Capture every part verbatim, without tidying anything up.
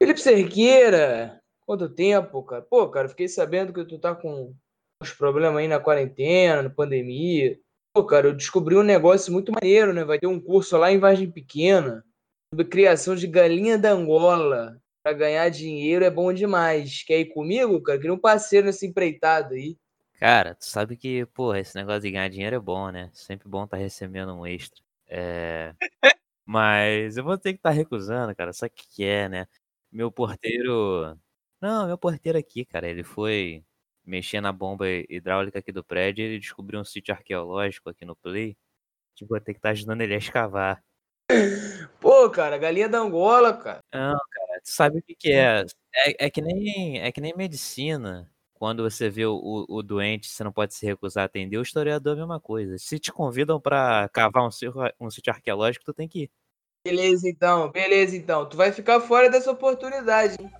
Felipe Cerqueira, quanto tempo, cara? Pô, cara, fiquei sabendo que tu tá com uns problemas aí na quarentena, na pandemia. Pô, cara, eu descobri um negócio muito maneiro, né? Vai ter um curso lá em Vargem Pequena sobre criação de galinha da Angola. Pra ganhar dinheiro é bom demais. Quer ir comigo, cara? Queria um parceiro nessa empreitada aí. Cara, tu sabe que, porra, esse negócio de ganhar dinheiro é bom, né? Sempre bom tá recebendo um extra. É. Mas eu vou ter que estar recusando, cara. Só que que é, né? Meu porteiro. Não, meu porteiro aqui, cara, ele foi mexer na bomba hidráulica aqui do prédio e ele descobriu um sítio arqueológico aqui no Play. Tipo, vou ter que estar ajudando ele a escavar. Pô, cara, galinha da Angola, cara. Não, cara, tu sabe o que que é? É, é que nem, é que nem medicina. Quando você vê o, o, o doente, você não pode se recusar a atender. O historiador é a mesma coisa. Se te convidam pra cavar um, sítio- um sítio arqueológico, tu tem que ir. Beleza, então. Beleza, então. Tu vai ficar fora dessa oportunidade, hein?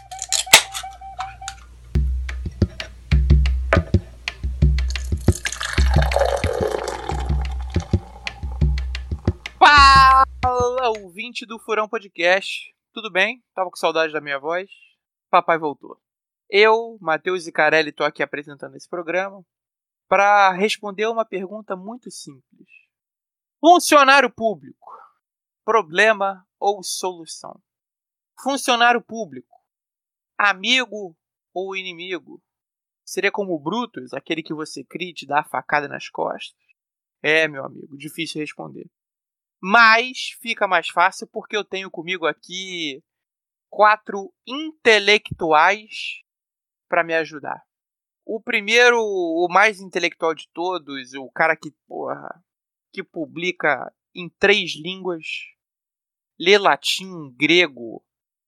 Fala, ouvinte do Furão Podcast. Tudo bem? Tava com saudade da minha voz. Papai voltou. Eu, Matheus Zicarelli, tô aqui apresentando esse programa para responder uma pergunta muito simples. Funcionário público, problema ou solução? Funcionário público, amigo ou inimigo? Seria como o Brutus, aquele que você cria e te dá a facada nas costas? É, meu amigo, difícil responder. Mas fica mais fácil porque eu tenho comigo aqui quatro intelectuais para me ajudar. O primeiro, o mais intelectual de todos, o cara que, porra, que publica em três línguas, lê latim, grego,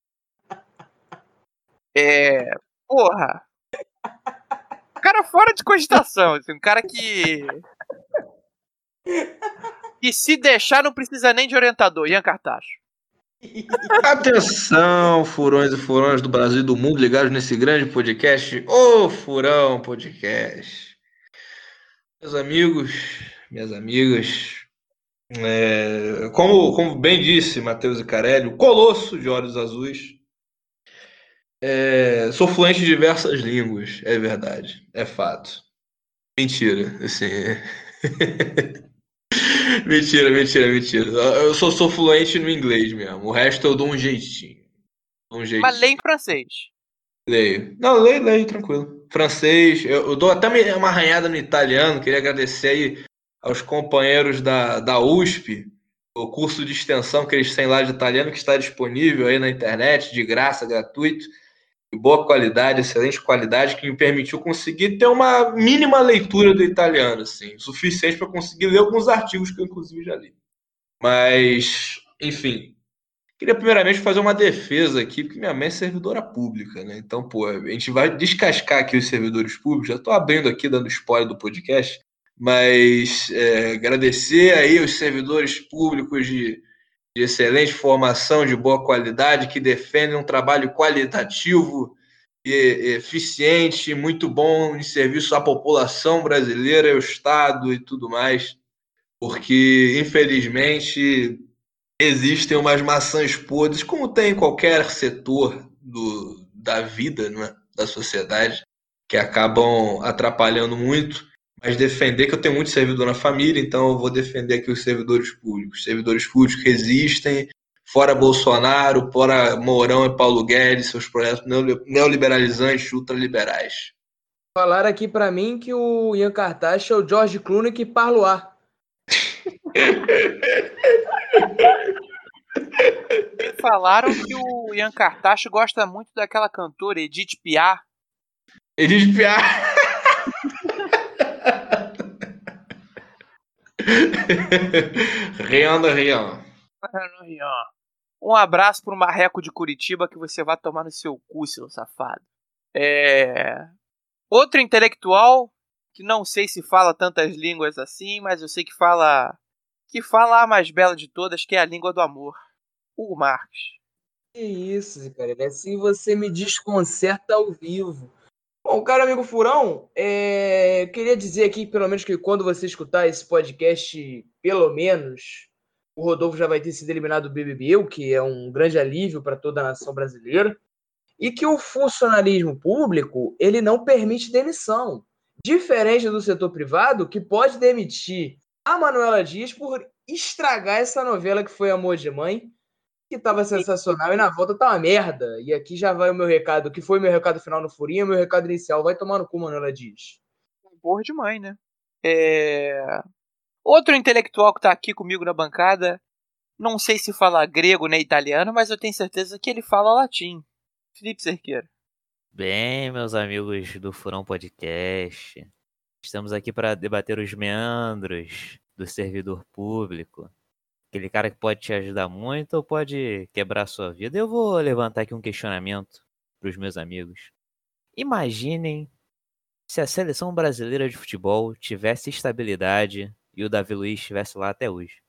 é, porra, um cara fora de cogitação, assim, um cara que que se deixar não precisa nem de orientador, Ian Cartacho. Atenção, furões e furões do Brasil e do mundo ligados nesse grande podcast, o Furão Podcast. Meus amigos, minhas amigas, é, como, como bem disse Matheus Icarelli, o colosso de olhos azuis, é, sou fluente em diversas línguas, é verdade, é fato. Mentira, assim. Mentira, mentira, mentira. Eu só sou fluente no inglês mesmo, o resto eu dou um jeitinho. Um Mas lê jeitinho. em francês. Leio. Não, leio, leio, tranquilo. Francês, eu, eu dou até uma arranhada no italiano. Queria agradecer aí aos companheiros da, da U S P, o curso de extensão que eles têm lá de italiano, que está disponível aí na internet, de graça, gratuito, de boa qualidade, excelente qualidade, que me permitiu conseguir ter uma mínima leitura do italiano, assim, suficiente para conseguir ler alguns artigos que eu, inclusive, já li. Mas, enfim, queria primeiramente fazer uma defesa aqui, porque minha mãe é servidora pública, né? Então, pô, a gente vai descascar aqui os servidores públicos. Já estou abrindo aqui, dando spoiler do podcast, mas é, agradecer aí os servidores públicos de, de excelente formação, de boa qualidade, que defendem um trabalho qualitativo e eficiente, muito bom em serviço à população brasileira, ao Estado e tudo mais, porque, infelizmente, existem umas maçãs podres, como tem em qualquer setor do, da vida, né, da sociedade, que acabam atrapalhando muito. Mas defender, que eu tenho muito servidor na família, então eu vou defender aqui os servidores públicos. Servidores públicos que resistem, fora Bolsonaro, fora Mourão e Paulo Guedes, seus projetos neoliberalizantes, ultraliberais. Falaram aqui pra mim que o Ian Cartacho é o George Clooney que parla. Me falaram que o Ian Cartacho gosta muito daquela cantora Edith Piaf. Edith Piaf. Rian da Rian. Um abraço pro Marreco de Curitiba, que você vai tomar no seu cu, seu safado. É... Outro intelectual, que não sei se fala tantas línguas assim, mas eu sei que fala que fala a mais bela de todas, que é a língua do amor. Hugo Marques. Que isso, cara. Assim você me desconcerta ao vivo. Bom, cara, amigo Furão, é... queria dizer aqui, pelo menos, que quando você escutar esse podcast, pelo menos, o Rodolfo já vai ter sido eliminado do B B B, o que é um grande alívio para toda a nação brasileira, e que o funcionalismo público ele não permite demissão, diferente do setor privado, que pode demitir a Manuela Dias por estragar essa novela que foi Amor de Mãe, que estava sensacional, e na volta tá uma merda. E aqui já vai o meu recado, que foi meu recado final no Furinha, meu recado inicial, vai tomar no cu, Manuela Dias. Amor de Mãe, né? É... Outro intelectual que tá aqui comigo na bancada, não sei se fala grego nem italiano, mas eu tenho certeza que ele fala latim. Felipe Cerqueira. Bem, meus amigos do Furão Podcast, estamos aqui para debater os meandros do servidor público. Aquele cara que pode te ajudar muito ou pode quebrar a sua vida. Eu vou levantar aqui um questionamento para os meus amigos. Imaginem se a seleção brasileira de futebol tivesse estabilidade e o Davi Luiz estivesse lá até hoje.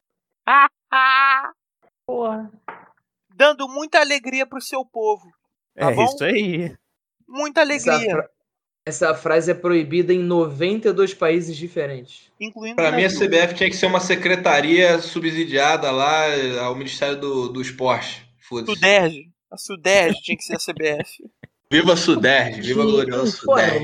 Porra. Dando muita alegria pro seu povo. Tá é bom? Isso aí. Muita alegria. Essa, fra... Essa frase é proibida em noventa e dois países diferentes. Incluindo Pra mim, a C B F tinha que ser uma secretaria subsidiada lá ao Ministério do, do Esporte. Foda-se. Suderge. A Suderge tinha que ser a C B F. Viva Suderge, viva a gloriosa Suderge.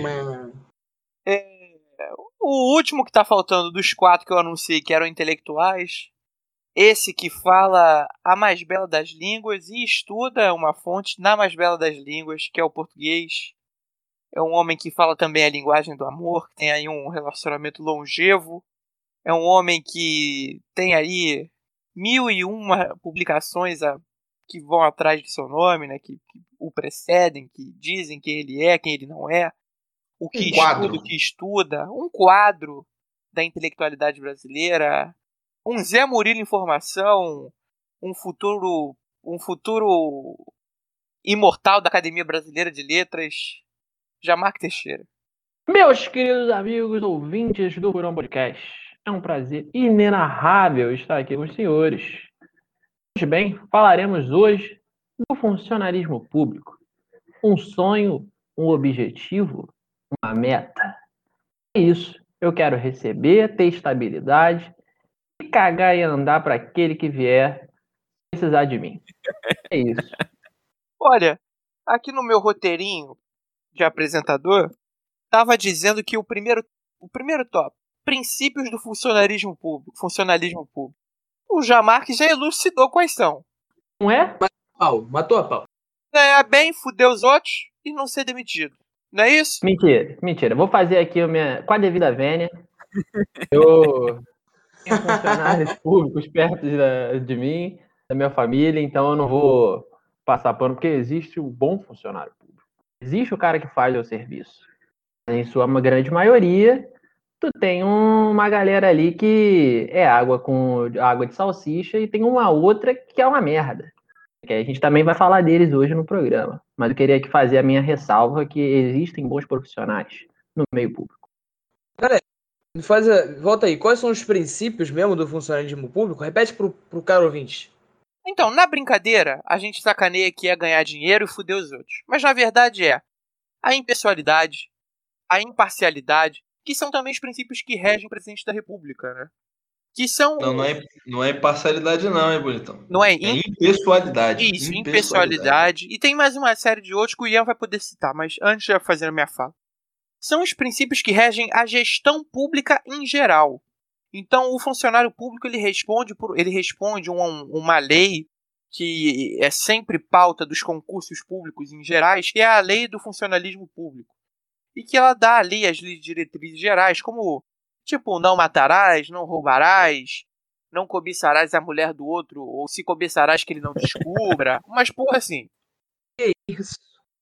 É, o último que tá faltando dos quatro que eu anunciei que eram intelectuais, esse que fala a mais bela das línguas e estuda uma fonte na mais bela das línguas, que é o português. É um homem que fala também a linguagem do amor, que tem aí um relacionamento longevo. É um homem que tem aí mil e uma publicações a, que vão atrás de seu nome, né? Que, que o precedem, que dizem quem ele é, quem ele não é. O que Um quadro. estuda, o que estuda. Um quadro da intelectualidade brasileira. Um Zé Murilo Informação. Um futuro, um futuro imortal da Academia Brasileira de Letras. Jamarque Teixeira. Meus queridos amigos ouvintes do Furão Podcast, é um prazer inenarrável estar aqui com os senhores. Pois bem, falaremos hoje do funcionalismo público. Um sonho, um objetivo, uma meta. É isso. Eu quero receber, ter estabilidade e cagar e andar para aquele que vier precisar de mim. É isso. Olha, aqui no meu roteirinho de apresentador, estava dizendo que o primeiro, o primeiro top, princípios do funcionalismo público, funcionalismo público. O Jamarque já elucidou quais são. Não é? Pau, matou a pau. Ganhar bem, fuder os outros e não ser demitido. Não é isso? Mentira, mentira. Vou fazer aqui a minha, com a devida vênia. Eu tenho funcionários públicos perto de, de mim, da minha família, então eu não vou passar pano, porque existe o bom funcionário público. Existe o cara que faz o serviço. Em sua grande maioria, tu tem um, uma galera ali que é água com água de salsicha e tem uma outra que é uma merda. Que a gente também vai falar deles hoje no programa. Mas eu queria aqui fazer a minha ressalva que existem bons profissionais no meio público. Galera, faz a... volta aí. Quais são os princípios mesmo do funcionalismo público? Repete pro, pro cara ouvinte. Então, na brincadeira, a gente sacaneia que é ganhar dinheiro e fuder os outros. Mas na verdade é a impessoalidade, a imparcialidade, que são também os princípios que regem o presidente da República, né? Que são... Não, não é, não é imparcialidade não, hein, bonitão? Não é, É impessoalidade. Isso, impessoalidade. E tem mais uma série de outros que o Ian vai poder citar, mas antes de eu fazer a minha fala. São os princípios que regem a gestão pública em geral. Então, o funcionário público ele responde, por, ele responde um, uma lei que é sempre pauta dos concursos públicos em gerais, que é a lei do funcionalismo público. E que ela dá ali as diretrizes gerais, como, tipo, não matarás, não roubarás, não cobiçarás a mulher do outro, ou se cobiçarás que ele não descubra. Mas, porra, assim. Que isso?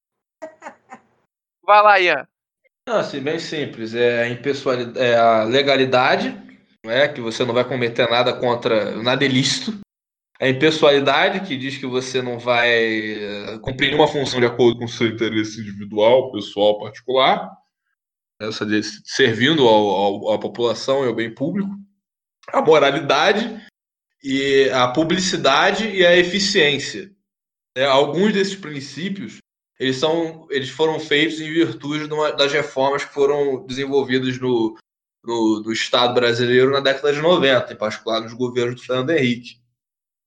Vai lá, Ian. Não, assim, bem simples. É a impessoalidade, é a legalidade, não é? Que você não vai cometer nada contra nada ilícito. A impessoalidade, que diz que você não vai cumprir nenhuma função de acordo com o seu interesse individual, pessoal, particular. Essa de servindo ao, ao, à população e ao bem público. A moralidade, e a publicidade e a eficiência. É, alguns desses princípios eles, são, eles foram feitos em virtude de uma, das reformas que foram desenvolvidas no, no, no Estado brasileiro na década de noventa, em particular nos governos do Fernando Henrique.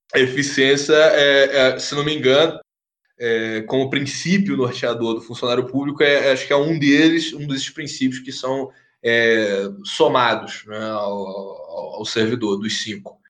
a eficiência, é, é, se não me engano, é, como princípio norteador do funcionário público, é, acho que é um deles, um desses princípios que são é, somados, né, ao, ao, ao servidor, dos cinco.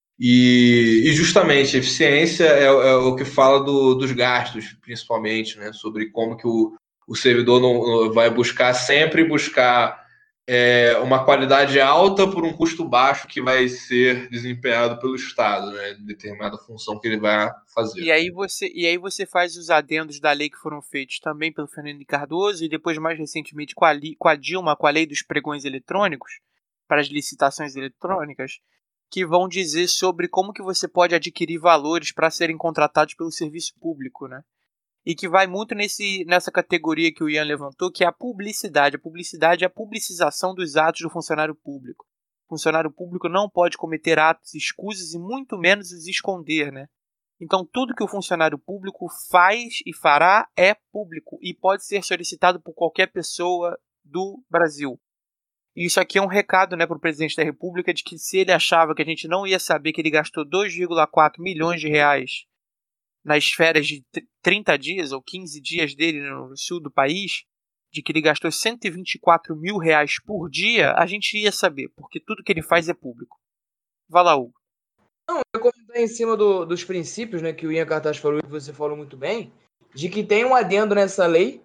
E, e justamente a eficiência é, é o que fala do, dos gastos, principalmente, né, sobre como que o, o servidor não, não vai buscar sempre buscar é, uma qualidade alta por um custo baixo que vai ser desempenhado pelo Estado, né, de determinada função que ele vai fazer. E aí você, e aí você faz os adendos da lei que foram feitos também pelo Fernando Henrique Cardoso e depois mais recentemente com a, com a Dilma, com a lei dos pregões eletrônicos, para as licitações eletrônicas, que vão dizer sobre como que você pode adquirir valores para serem contratados pelo serviço público, né? E que vai muito nesse, nessa categoria que o Ian levantou, que é a publicidade. A publicidade é a publicização dos atos do funcionário público. O funcionário público não pode cometer atos escusos e muito menos os esconder, né? Então, tudo que o funcionário público faz e fará é público e pode ser solicitado por qualquer pessoa do Brasil. E isso aqui é um recado, né, para o presidente da República de que se ele achava que a gente não ia saber que ele gastou dois vírgula quatro milhões de reais nas férias de trinta dias ou quinze dias dele no sul do país, de que ele gastou cento e vinte e quatro mil reais por dia, a gente ia saber, porque tudo que ele faz é público. Vai lá, Hugo. Não, eu ia comentar em cima do, dos princípios, né, que o Ian Cartaz falou e que você falou muito bem, de que tem um adendo nessa lei,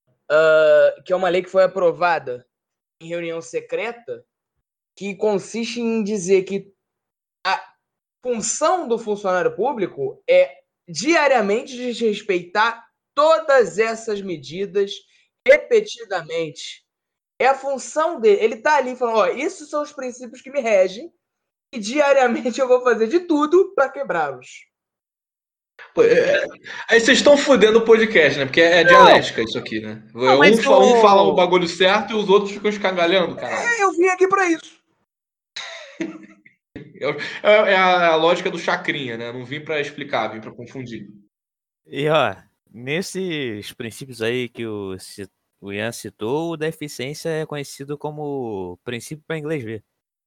uh, que é uma lei que foi aprovada em reunião secreta, que consiste em dizer que a função do funcionário público é diariamente desrespeitar todas essas medidas repetidamente. É a função dele. Ele está ali falando, ó, esses são os princípios que me regem e diariamente eu vou fazer de tudo para quebrá-los. Pô, é, aí vocês estão fudendo o podcast, né? Porque é Não. dialética isso aqui, né? Não, um, mas fa- um o- fala o bagulho certo e os outros ficam escangalhando, caralho. É, eu vim aqui para isso. É, é a, a lógica do chacrinha, né? Não vim pra explicar, vim pra confundir. E ó, nesses princípios aí que o, ci- o Ian citou, o da eficiência é conhecido como princípio para inglês ver.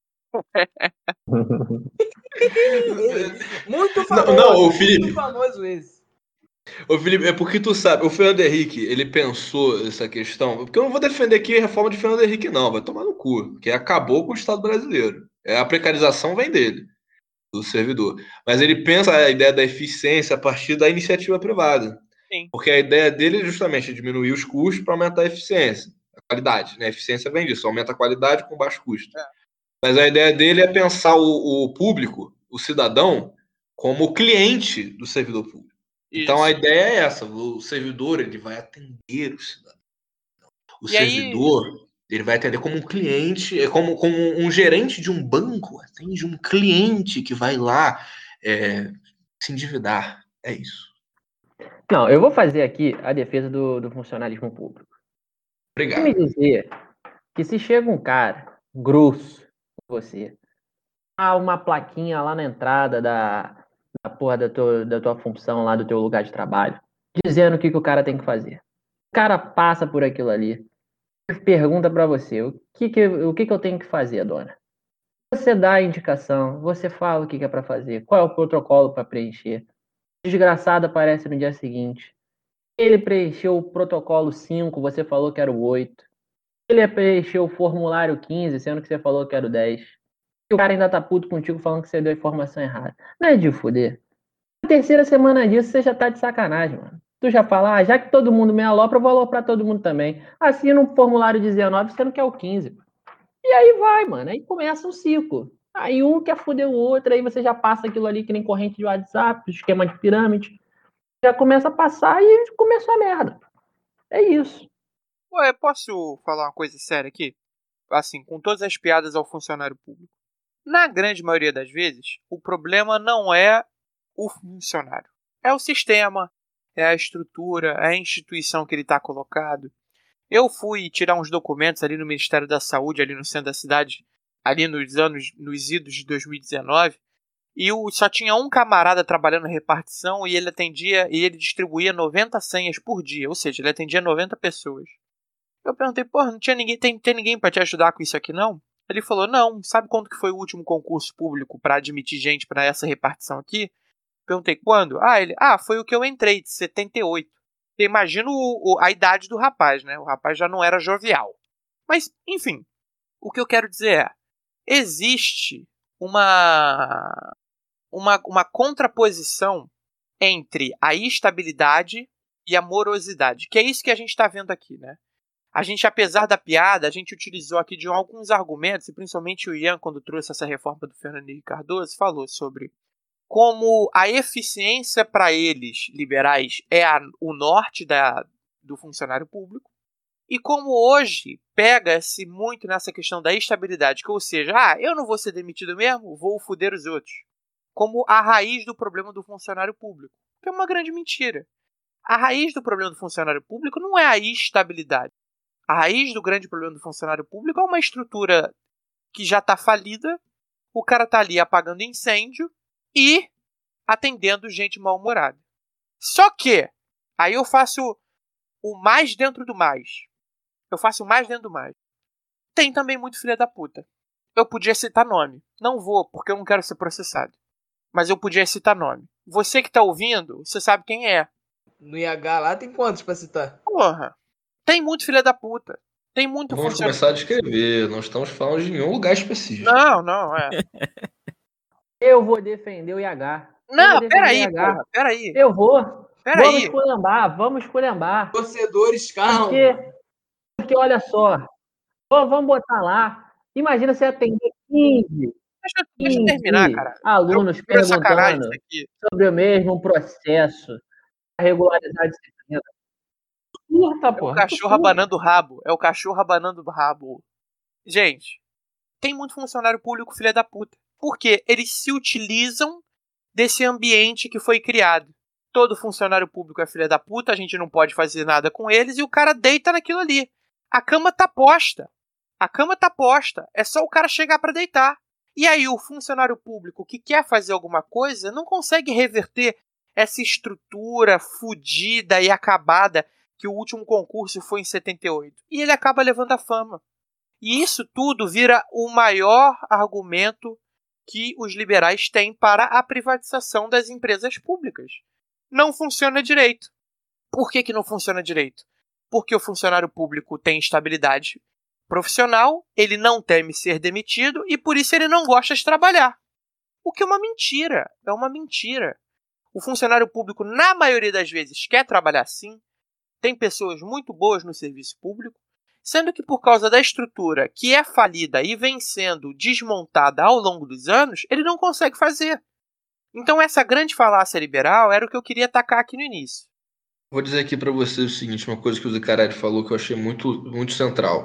Muito Não, famoso. não, o Felipe, Muito famoso esse. ô Felipe, é porque tu sabe, o Fernando Henrique, ele pensou essa questão, porque eu não vou defender aqui a reforma de Fernando Henrique, não, vai tomar no cu, porque acabou com o Estado brasileiro. É, a precarização vem dele, do servidor. Mas ele pensa a ideia da eficiência a partir da iniciativa privada. Sim. Porque a ideia dele é justamente diminuir os custos para aumentar a eficiência, a qualidade. Né? A eficiência vem disso, aumenta a qualidade com baixo custo. É. Mas a ideia dele é pensar o, o público, o cidadão, como cliente do servidor público. Isso. Então a ideia é essa: o servidor ele vai atender o cidadão. O E aí- servidor ele vai atender como um cliente, é como, como um gerente de um banco atende um cliente que vai lá é, se endividar. É isso. Não, eu vou fazer aqui a defesa do, do funcionalismo público. Obrigado. Me dizer que se chega um cara grosso com você, há uma plaquinha lá na entrada da, da porra da tua, da tua função lá, do teu lugar de trabalho, dizendo o que, que o cara tem que fazer. O cara passa por aquilo ali, pergunta pra você, o que que, o que que eu tenho que fazer, dona? Você dá a indicação, você fala o que que é pra fazer, qual é o protocolo pra preencher. O desgraçado aparece no dia seguinte. Ele preencheu o protocolo cinco, você falou que era o oito. Ele preencheu o formulário quinze, sendo que você falou que era o dez. E o cara ainda tá puto contigo falando que você deu a informação errada. Não é de fuder. Na terceira semana disso, você já tá de sacanagem, mano. Tu já fala, ah, já que todo mundo me alopra, eu vou aloprar todo mundo também. Assina um formulário dezenove, sendo que é o quinze. E aí vai, mano. Aí começa um ciclo. Aí um quer fuder o outro, aí você já passa aquilo ali que nem corrente de WhatsApp, esquema de pirâmide. Já começa a passar e começou a merda. É isso. Ué, posso falar uma coisa séria aqui? Assim, com todas as piadas ao funcionário público. Na grande maioria das vezes, o problema não é o funcionário. É o sistema, é a estrutura, é a instituição que ele está colocado. Eu fui tirar uns documentos ali no Ministério da Saúde, ali no centro da cidade, ali nos anos, nos idos de dois mil e dezenove, e o, só tinha um camarada trabalhando na repartição e ele atendia e ele distribuía noventa senhas por dia, ou seja, ele atendia noventa pessoas. Eu perguntei, porra, não tinha ninguém, tem, tem ninguém para te ajudar com isso aqui não? Ele falou, não, sabe quanto que foi o último concurso público para admitir gente para essa repartição aqui? Perguntei, quando? Ah, ele, ah, foi o que eu entrei, de setenta e oito. Eu imagino o, o, a idade do rapaz, né? O rapaz já não era jovial. Mas, enfim, o que eu quero dizer é, existe uma, uma, uma contraposição entre a estabilidade e a morosidade, que é isso que a gente está vendo aqui, né? A gente, apesar da piada, a gente utilizou aqui de alguns argumentos, e principalmente o Ian, quando trouxe essa reforma do Fernando Henrique Cardoso, falou sobre como a eficiência para eles, liberais, é a, o norte da, do funcionário público, e como hoje pega-se muito nessa questão da estabilidade, que, ou seja, ah, eu não vou ser demitido mesmo, vou foder os outros, como a raiz do problema do funcionário público, que é uma grande mentira. A raiz do problema do funcionário público não é a estabilidade. A raiz do grande problema do funcionário público é uma estrutura que já está falida, o cara está ali apagando incêndio e atendendo gente mal-humorada. Só que, aí eu faço o mais dentro do mais. Eu faço o mais dentro do mais. Tem também muito filha da puta. Eu podia citar nome. Não vou, porque eu não quero ser processado. Mas eu podia citar nome. Você que está ouvindo, você sabe quem é. No I H lá tem quantos pra citar? Porra. Tem muito filha da puta. Tem muito Vamos funcionário. começar a descrever. Não estamos falando de nenhum lugar específico. Não, não, é. Eu vou defender o I H. Não, defender peraí, o I H. porra, peraí. Eu vou. Peraí. Vamos esculhambar, vamos esculhambar. Torcedores, calma. Porque, porque olha só, Pô, vamos botar lá. Imagina você atender quinze, Deixa, deixa eu terminar, cara. alunos Eu- eu sacanagem perguntando isso aqui. sobre o mesmo processo para regularizar a disciplina. Curta, É pô. o cachorro abanando o rabo. É o cachorro abanando o rabo. Gente, tem muito funcionário público filha da puta. Por quê? Eles se utilizam desse ambiente que foi criado. Todo funcionário público é filha da puta, a gente não pode fazer nada com eles e o cara deita naquilo ali. A cama tá posta. A cama tá posta. É só o cara chegar pra deitar. E aí o funcionário público que quer fazer alguma coisa não consegue reverter essa estrutura fudida e acabada que o último concurso foi em setenta e oito. E ele acaba levando a fama. E isso tudo vira o maior argumento que os liberais têm para a privatização das empresas públicas. Não funciona direito. Por que que não funciona direito? Porque o funcionário público tem estabilidade profissional, ele não teme ser demitido e por isso ele não gosta de trabalhar. O que é uma mentira. É uma mentira. O funcionário público, na maioria das vezes, quer trabalhar sim. Tem pessoas muito boas no serviço público, sendo que por causa da estrutura que é falida e vem sendo desmontada ao longo dos anos, ele não consegue fazer. Então essa grande falácia liberal era o que eu queria atacar aqui no início. Vou dizer aqui para você o seguinte, uma coisa que o Zicarelli falou que eu achei muito, muito central.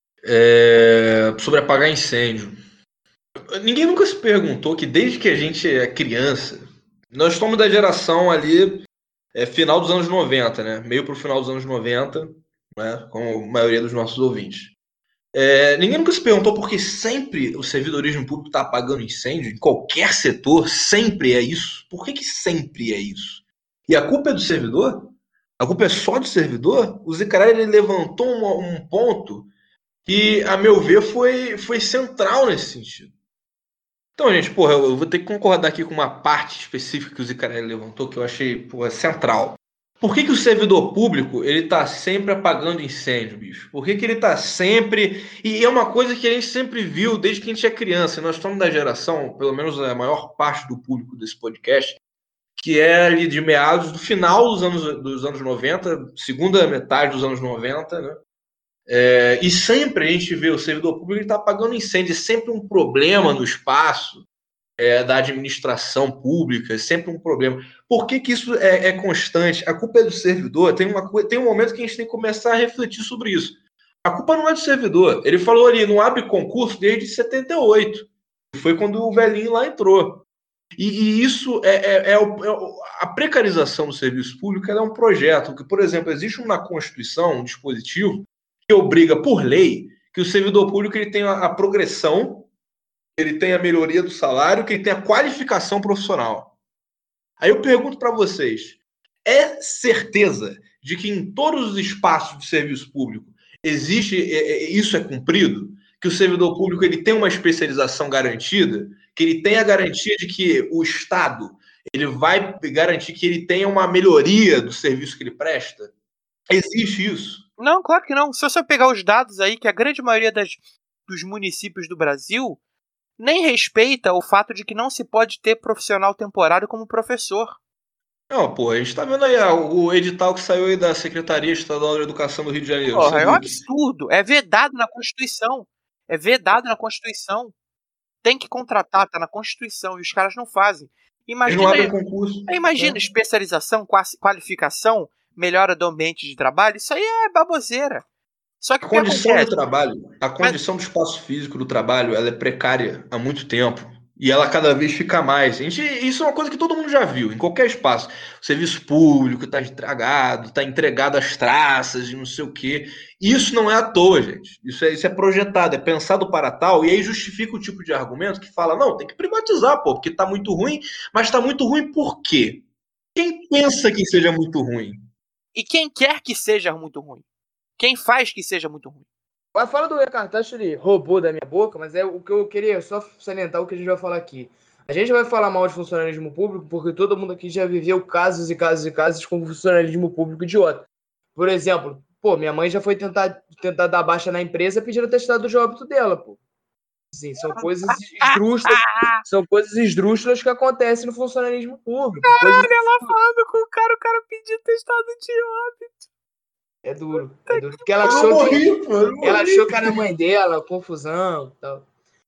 É... Sobre apagar incêndio. Ninguém nunca se perguntou que desde que a gente é criança, nós somos da geração ali, é, final dos anos noventa, né? Meio pro final dos anos noventa, né? Como a maioria dos nossos ouvintes. É, ninguém nunca se perguntou por que sempre o servidorismo público está apagando incêndio, em qualquer setor, sempre é isso. Por que que sempre é isso? E a culpa é do servidor? A culpa é só do servidor? O Zicarelli levantou um, um ponto que, a meu ver, foi, foi central nesse sentido. Então, gente, porra, eu vou ter que concordar aqui com uma parte específica que o Zicarelli levantou, que eu achei, porra, central. Por que que o servidor público, ele tá sempre apagando incêndio, bicho? Por que que ele tá sempre... E é uma coisa que a gente sempre viu desde que a gente é criança. Nós somos da geração, pelo menos a maior parte do público desse podcast, que é ali de meados do final dos anos, dos anos noventa, segunda metade dos anos noventa, né? É, e sempre a gente vê o servidor público ele tá apagando incêndio, é sempre um problema no espaço é, da administração pública, é sempre um problema. Por que que isso é, é constante? A culpa é do servidor. Tem, uma, tem um momento que a gente tem que começar a refletir sobre isso. A culpa não é do servidor. Ele falou ali, não abre concurso desde setenta e oito. Foi quando o velhinho lá entrou. E, e isso é, é, é, o, é o, a precarização do serviço público ela é um projeto que, por exemplo, existe na Constituição um dispositivo que obriga, por lei, que o servidor público ele tenha a progressão, ele tenha a melhoria do salário, que ele tenha a qualificação profissional. Aí eu pergunto para vocês, é certeza de que em todos os espaços de serviço público existe, isso é cumprido? Que o servidor público ele tem uma especialização garantida? Que ele tem a garantia de que o Estado ele vai garantir que ele tenha uma melhoria do serviço que ele presta? Existe isso? Não, claro que não. Se você pegar os dados aí, que a grande maioria das, dos municípios do Brasil nem respeita o fato de que não se pode ter profissional temporário como professor. Não, pô, a gente tá vendo aí ah, o edital que saiu aí da Secretaria Estadual de Educação do Rio de Janeiro. Porra, é um viu? absurdo. É vedado na Constituição. É vedado na Constituição. Tem que contratar, tá na Constituição, e os caras não fazem. Imagina, Eles não abrem concurso. imagina né? especialização, qualificação, melhora do ambiente de trabalho, isso aí é baboseira. Só que A o que condição acontece? do trabalho, a condição do espaço físico do trabalho, ela é precária há muito tempo. E ela cada vez fica mais. A gente, isso é uma coisa que todo mundo já viu, em qualquer espaço. O serviço público está estragado, está entregado às traças e não sei o quê. Isso não é à toa, gente. Isso é, isso é projetado, é pensado para tal, e aí justifica o tipo de argumento que fala, não, tem que privatizar, pô, porque está muito ruim, mas está muito ruim por quê? Quem pensa que seja muito ruim? E quem quer que seja muito ruim? Quem faz que seja muito ruim? A fala do Cartacho, ele roubou da minha boca, mas é o que eu queria só salientar o que a gente vai falar aqui. A gente vai falar mal de funcionalismo público porque todo mundo aqui já viveu casos e casos e casos com funcionalismo público idiota. Por exemplo, pô, minha mãe já foi tentar, tentar dar baixa na empresa pedindo atestado de óbito dela, pô. Sim, são coisas esdrúxulas, são coisas esdrúxulas que acontecem no funcionalismo público. Coisas... Olha ela falando com o cara, o cara pediu testado de óbito. É duro, é duro. Porque ela achou, morri, que, pô, eu morri. ela achou que era a mãe dela, confusão e tal.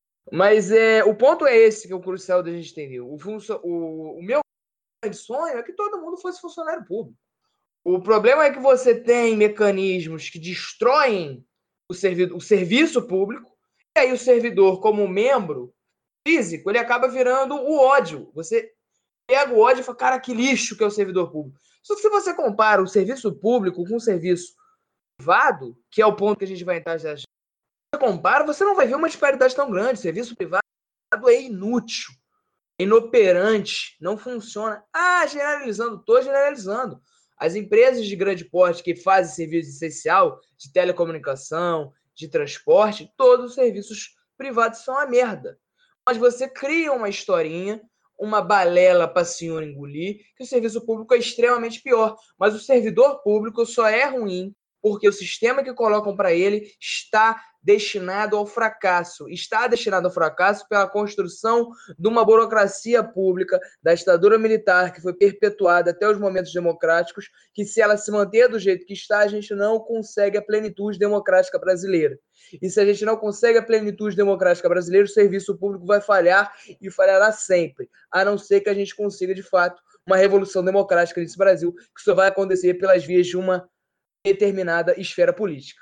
Mas é, o ponto é esse que é o crucial da gente entender. O, funcio, o, o meu grande sonho é que todo mundo fosse funcionário público. O problema é que você tem mecanismos que destroem o, servi o serviço público, e aí o servidor, como membro físico, ele acaba virando o ódio. Você pega o ódio e fala, cara, que lixo que é o servidor público. Só que se você compara o serviço público com o serviço privado, que é o ponto que a gente vai entrar já, já você compara, você não vai ver uma disparidade tão grande. O serviço privado é inútil, é inoperante, não funciona. Ah, generalizando, estou generalizando. As empresas de grande porte que fazem serviço essencial, de telecomunicação, de transporte, todos os serviços privados são a merda. Mas você cria uma historinha, uma balela para a senhora engolir, que o serviço público é extremamente pior. Mas o servidor público só é ruim porque o sistema que colocam para ele está destinado ao fracasso. Está destinado ao fracasso pela construção de uma burocracia pública da ditadura militar que foi perpetuada até os momentos democráticos, que se ela se manter do jeito que está, a gente não consegue a plenitude democrática brasileira. E se a gente não consegue a plenitude democrática brasileira, o serviço público vai falhar e falhará sempre, a não ser que a gente consiga, de fato, uma revolução democrática nesse Brasil, que só vai acontecer pelas vias de uma determinada esfera política.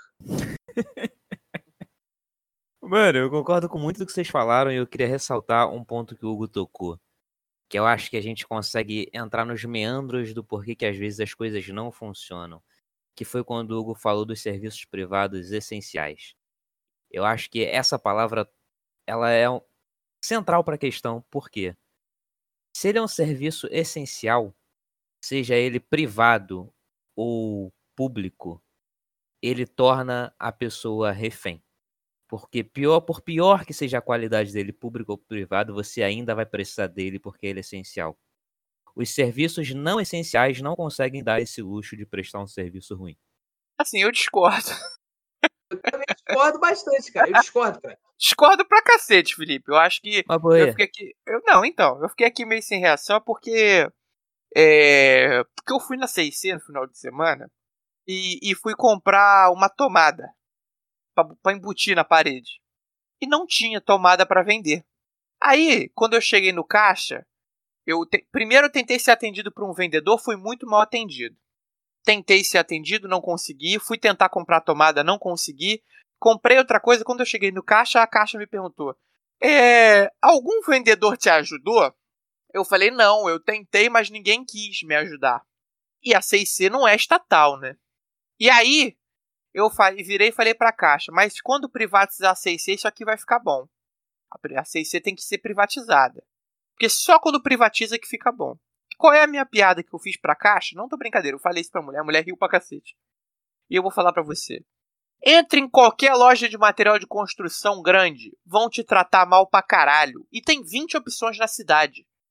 Mano, eu concordo com muito do que vocês falaram e eu queria ressaltar um ponto que o Hugo tocou, que eu acho que a gente consegue entrar nos meandros do porquê que às vezes as coisas não funcionam, que foi quando o Hugo falou dos serviços privados essenciais. Eu acho que essa palavra ela é um... central para a questão, por quê? Se ele é um serviço essencial, seja ele privado ou público, ele torna a pessoa refém. Porque pior, por pior que seja a qualidade dele, público ou privado, você ainda vai precisar dele porque ele é essencial. Os serviços não essenciais não conseguem dar esse luxo de prestar um serviço ruim. Assim, eu discordo. Eu também discordo bastante, cara. Eu discordo, cara. Discordo pra cacete, Felipe. Eu acho que... Mas, boia, eu fiquei aqui... Eu, não, então. Eu fiquei aqui meio sem reação porque... É, porque eu fui na C e C no final de semana e, e fui comprar uma tomada pra, pra embutir na parede. E não tinha tomada pra vender. Aí, quando eu cheguei no caixa, eu te, primeiro eu tentei ser atendido por um vendedor, fui muito mal atendido. Tentei ser atendido, não consegui. Fui tentar comprar tomada, não consegui. Comprei outra coisa, quando eu cheguei no caixa, a caixa me perguntou: é, algum vendedor te ajudou? Eu falei, não, eu tentei, mas ninguém quis me ajudar. E a C e C não é estatal, né? E aí, eu falei, virei e falei pra caixa, mas quando privatizar a C e C, isso aqui vai ficar bom. A C e C tem que ser privatizada. Porque só quando privatiza que fica bom. Qual é a minha piada que eu fiz pra caixa? Não tô brincadeira, eu falei isso pra mulher, a mulher riu pra cacete. E eu vou falar pra você. Entre em qualquer loja de material de construção grande, vão te tratar mal pra caralho. E tem vinte opções na cidade.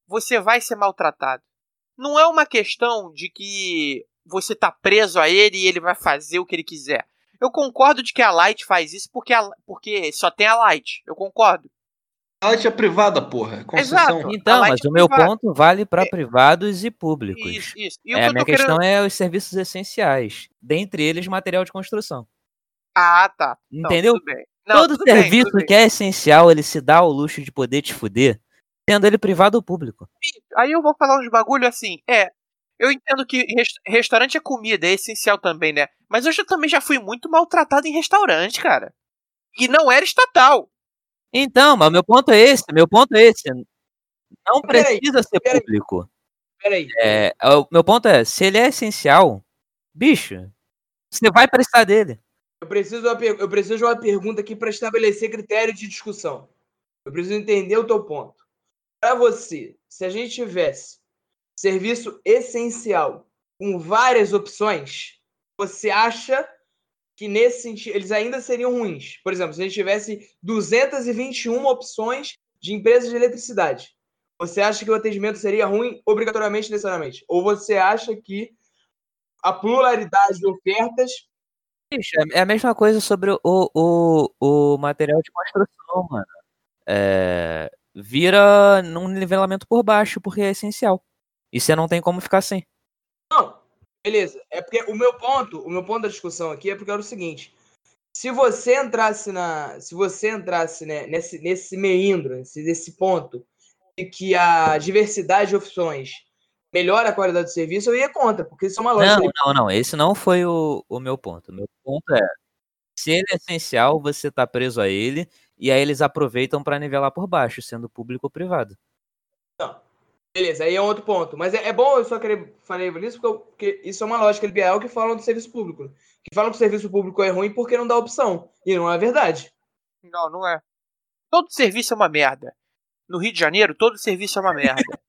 você vai ser maltratado. Não é uma questão de que você tá preso a ele e ele vai fazer o que ele quiser. Eu concordo de que a Light faz isso porque, a, porque só tem a Light. Eu concordo. A Light é privada, porra. É concessão. Exato. Então, A mas Light é o meu privada. ponto vale para É. privados e públicos. Isso, isso. E o É, que a eu minha tô querendo... questão é os serviços essenciais. Dentre eles, material de construção. Ah, tá. Não, Entendeu? tudo bem. Não, Todo tudo bem, serviço tudo bem. que é essencial, ele se dá ao luxo de poder te fuder, sendo ele privado ou público. Aí eu vou falar uns bagulho assim, é, eu entendo que res- restaurante é comida, é essencial também, né? Mas eu já, também já fui muito maltratado em restaurante, cara. E não era estatal. Então, mas meu ponto é esse, meu ponto é esse. Não Peraí, precisa ser peraí. público. Peraí. É, o meu ponto é, se ele é essencial, bicho, você vai precisar dele. Eu preciso, de uma per- eu preciso de uma pergunta aqui para estabelecer critério de discussão. Eu preciso entender o teu ponto. Para você, se a gente tivesse serviço essencial com várias opções, você acha que nesse sentido eles ainda seriam ruins? Por exemplo, se a gente tivesse duzentas e vinte e uma opções de empresas de eletricidade, você acha que o atendimento seria ruim obrigatoriamente, necessariamente? Ou você acha que a pluralidade de ofertas... Bicho, é é a mesma coisa sobre o, o, o material de construção, mano. É, vira num nivelamento por baixo, porque é essencial. E você não tem como ficar sem. Não, beleza. É porque o meu ponto, o meu ponto da discussão aqui é porque era o seguinte: se você entrasse na, se você entrasse, né, nesse nesse meandro, nesse, nesse ponto de que a diversidade de opções melhora a qualidade do serviço, eu ia contra, porque isso é uma lógica. Não, não, não. Esse não foi o, o meu ponto. O meu ponto é, se ele é essencial, você tá preso a ele, e aí eles aproveitam pra nivelar por baixo, sendo público ou privado. Não. Beleza, aí é um outro ponto. Mas é, é bom eu só querer falar isso, porque, eu- porque isso é uma lógica liberal que falam do serviço público. né? Que falam que o serviço público é ruim porque não dá opção. E não é verdade. Não, não é. Todo serviço é uma merda. No Rio de Janeiro, todo serviço é uma merda.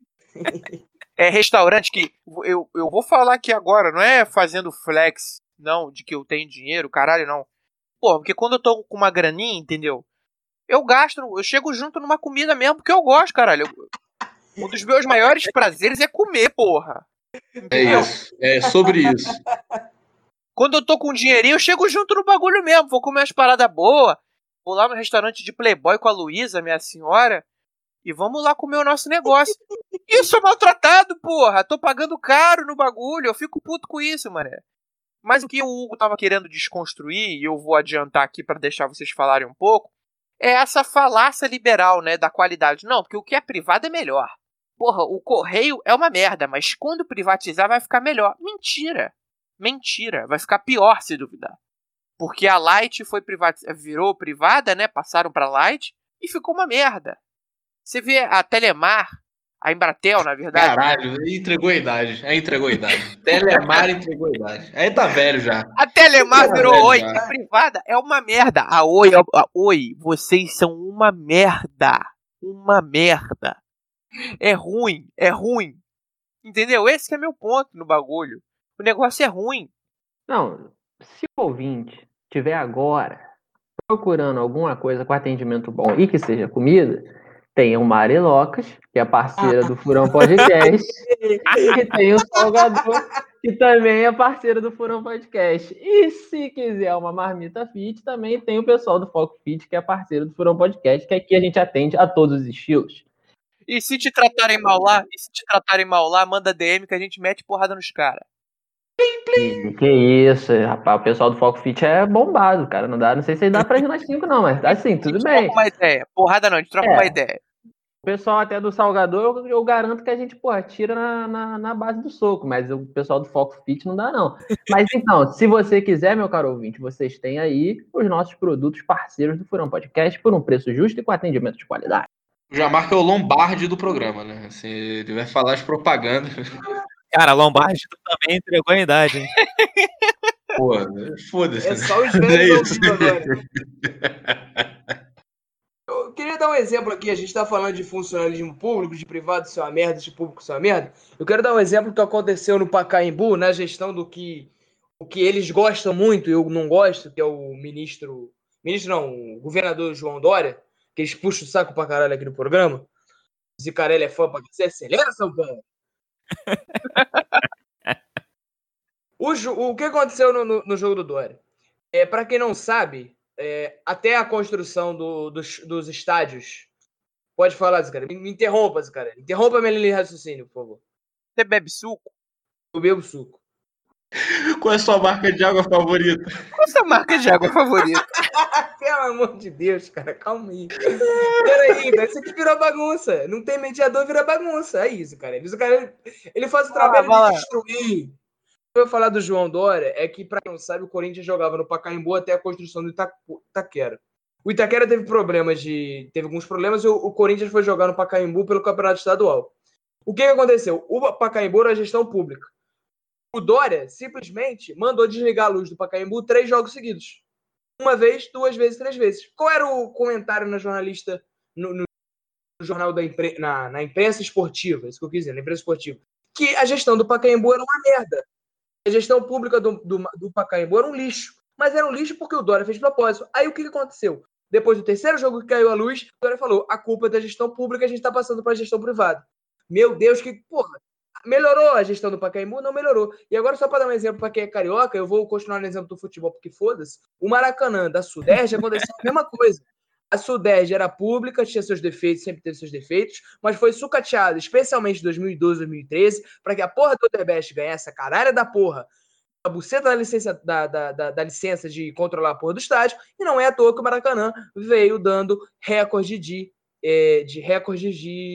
É restaurante que... Eu, eu vou falar aqui agora, não é fazendo flex, não, de que eu tenho dinheiro, caralho, não. Pô, porque quando eu tô com uma graninha, entendeu? Eu gasto, eu chego junto numa comida mesmo, porque eu gosto, caralho. Eu- um dos meus maiores prazeres é comer, porra. É Entendeu? isso. É sobre isso. Quando eu tô com dinheirinho, eu chego junto no bagulho mesmo. Vou comer umas paradas boas. Vou lá no restaurante de Playboy com a Luísa, minha senhora. E vamos lá comer o nosso negócio. Isso é maltratado, porra. Tô pagando caro no bagulho. Eu fico puto com isso, mané. Mas o que o Hugo tava querendo desconstruir, e eu vou adiantar aqui pra deixar vocês falarem um pouco, é essa falácia liberal, né, da qualidade. Não, porque o que é privado é melhor. Porra, o correio é uma merda, mas quando privatizar vai ficar melhor. Mentira. Mentira. Vai ficar pior, se duvidar. Porque a Light foi privati- virou privada, né? Passaram pra Light e ficou uma merda. Você vê a Telemar, a Embratel, na verdade. Caralho, aí entregou a idade. Aí entregou a idade. Telemar entregou a idade. Aí tá velho já. A Telemar Tá virou velho Oi, já. é privada, é uma merda. A Oi, a Oi, vocês são uma merda. Uma merda. É ruim, é ruim. Entendeu? Esse que é meu ponto no bagulho. O negócio é ruim. Não, se o ouvinte tiver agora procurando alguma coisa com atendimento bom e que seja comida, tem o Mari Locas, que é parceira do Furão Podcast, e tem o Salgador, que também é parceiro do Furão Podcast. E se quiser uma marmita fit, também tem o pessoal do Foco Fit, que é parceiro do Furão Podcast, que aqui a gente atende a todos os estilos. E se te tratarem mal lá, e se te tratarem mal lá, manda D M que a gente mete porrada nos caras. E que isso, rapaz, o pessoal do Foco Fit é bombado, cara. Não dá, não sei se dá pra ir nós cinco, não, mas assim, tudo bem. Troca uma ideia. Porrada não, a gente troca É. uma ideia. O pessoal até do Salgador, eu, eu garanto que a gente, pô, tira na, na, na base do soco, mas o pessoal do Foco Fit não dá, não. Mas então, se você quiser, meu caro ouvinte, vocês têm aí os nossos produtos parceiros do Furão Podcast por um preço justo e com atendimento de qualidade. O Jamarca é o Lombardi do programa, né? Assim, ele vai falar as propagandas. Cara, Lombardi também entregou a idade, hein? Pô, foda-se. É né? só os É velhos isso. ouvindo agora. Eu queria dar um exemplo aqui. A gente está falando de funcionalismo público, de privado ser uma merda, de público ser uma merda. Eu quero dar um exemplo que aconteceu no Pacaembu, na gestão do que o que eles gostam muito e eu não gosto, que é o ministro... Ministro não, o governador João Dória, que eles puxam o saco pra caralho aqui no programa. Zicarelli é fã pra você, acelera, São Paulo. o, o que aconteceu no, no, no jogo do Dória? É, para quem não sabe, é, até a construção do, dos, dos estádios. Pode falar, Zicarelli. Me, me interrompa, Zicarelli. Interrompa minha linha de raciocínio, por favor. Você bebe suco? Eu bebo suco. Qual é a sua marca de água favorita? Qual é a sua marca de água favorita? Pelo amor de Deus, cara, calma aí. Peraí, isso aqui virou bagunça. Não tem mediador, vira bagunça. É isso, cara. Ele, cara, ele faz o trabalho vai de destruir. O que eu vou falar do João Dória é que, pra quem não sabe, o Corinthians jogava no Pacaembu até a construção do Ita Itaquera. O Itaquera teve problemas de. Teve alguns problemas e o, o Corinthians foi jogar no Pacaembu pelo Campeonato Estadual. O que, que aconteceu? O Pacaembu era gestão pública. O Dória simplesmente mandou desligar a luz do Pacaembu três jogos seguidos. Uma vez, duas vezes, três vezes. Qual era o comentário na jornalista, no, no jornal da impre, na, na imprensa esportiva, isso que eu quis dizer, na imprensa esportiva, que a gestão do Pacaembu era uma merda. A gestão pública do, do, do Pacaembu era um lixo. Mas era um lixo porque o Dória fez de propósito. Aí o que, que aconteceu? Depois do terceiro jogo que caiu a luz, o Dória falou, a culpa é da gestão pública, a gente está passando para a gestão privada. Meu Deus, que porra! Melhorou a gestão do Pacaembu? Não melhorou. E agora, só para dar um exemplo para quem é carioca, eu vou continuar no exemplo do futebol, porque foda-se. O Maracanã da Suderj aconteceu a mesma coisa. A Suderj era pública, tinha seus defeitos, sempre teve seus defeitos, mas foi sucateada, especialmente em dois mil e doze, dois mil e treze, para que a porra do Odebrecht ganhasse a caralho da porra, a buceta da licença, da, da, da, da licença de controlar a porra do estádio, e não é à toa que o Maracanã veio dando recorde de É, de recordes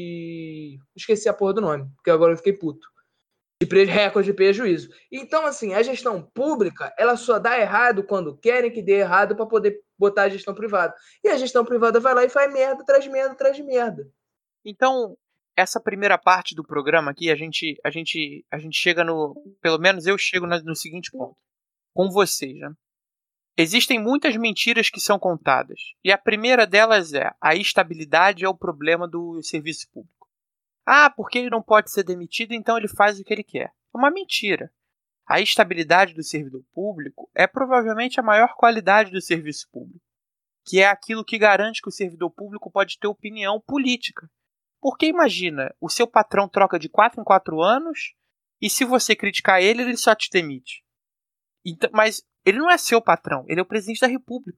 de... Esqueci a porra do nome, porque agora eu fiquei puto. De pre... recorde de prejuízo. Então, assim, a gestão pública, ela só dá errado quando querem que dê errado para poder botar a gestão privada. E a gestão privada vai lá e faz merda, atrás de merda, atrás de merda. Então, essa primeira parte do programa aqui, a gente, a gente, a gente chega no... Pelo menos eu chego no, no seguinte ponto. Com vocês, né? Existem muitas mentiras que são contadas. E a primeira delas é: a estabilidade é o problema do serviço público. Ah, porque ele não pode ser demitido, então ele faz o que ele quer. É uma mentira. A estabilidade do servidor público é provavelmente a maior qualidade do serviço público, que é aquilo que garante que o servidor público pode ter opinião política. Porque imagina, o seu patrão troca de quatro em quatro anos e se você criticar ele, ele só te demite. Então, mas ele não é seu patrão, ele é o presidente da República.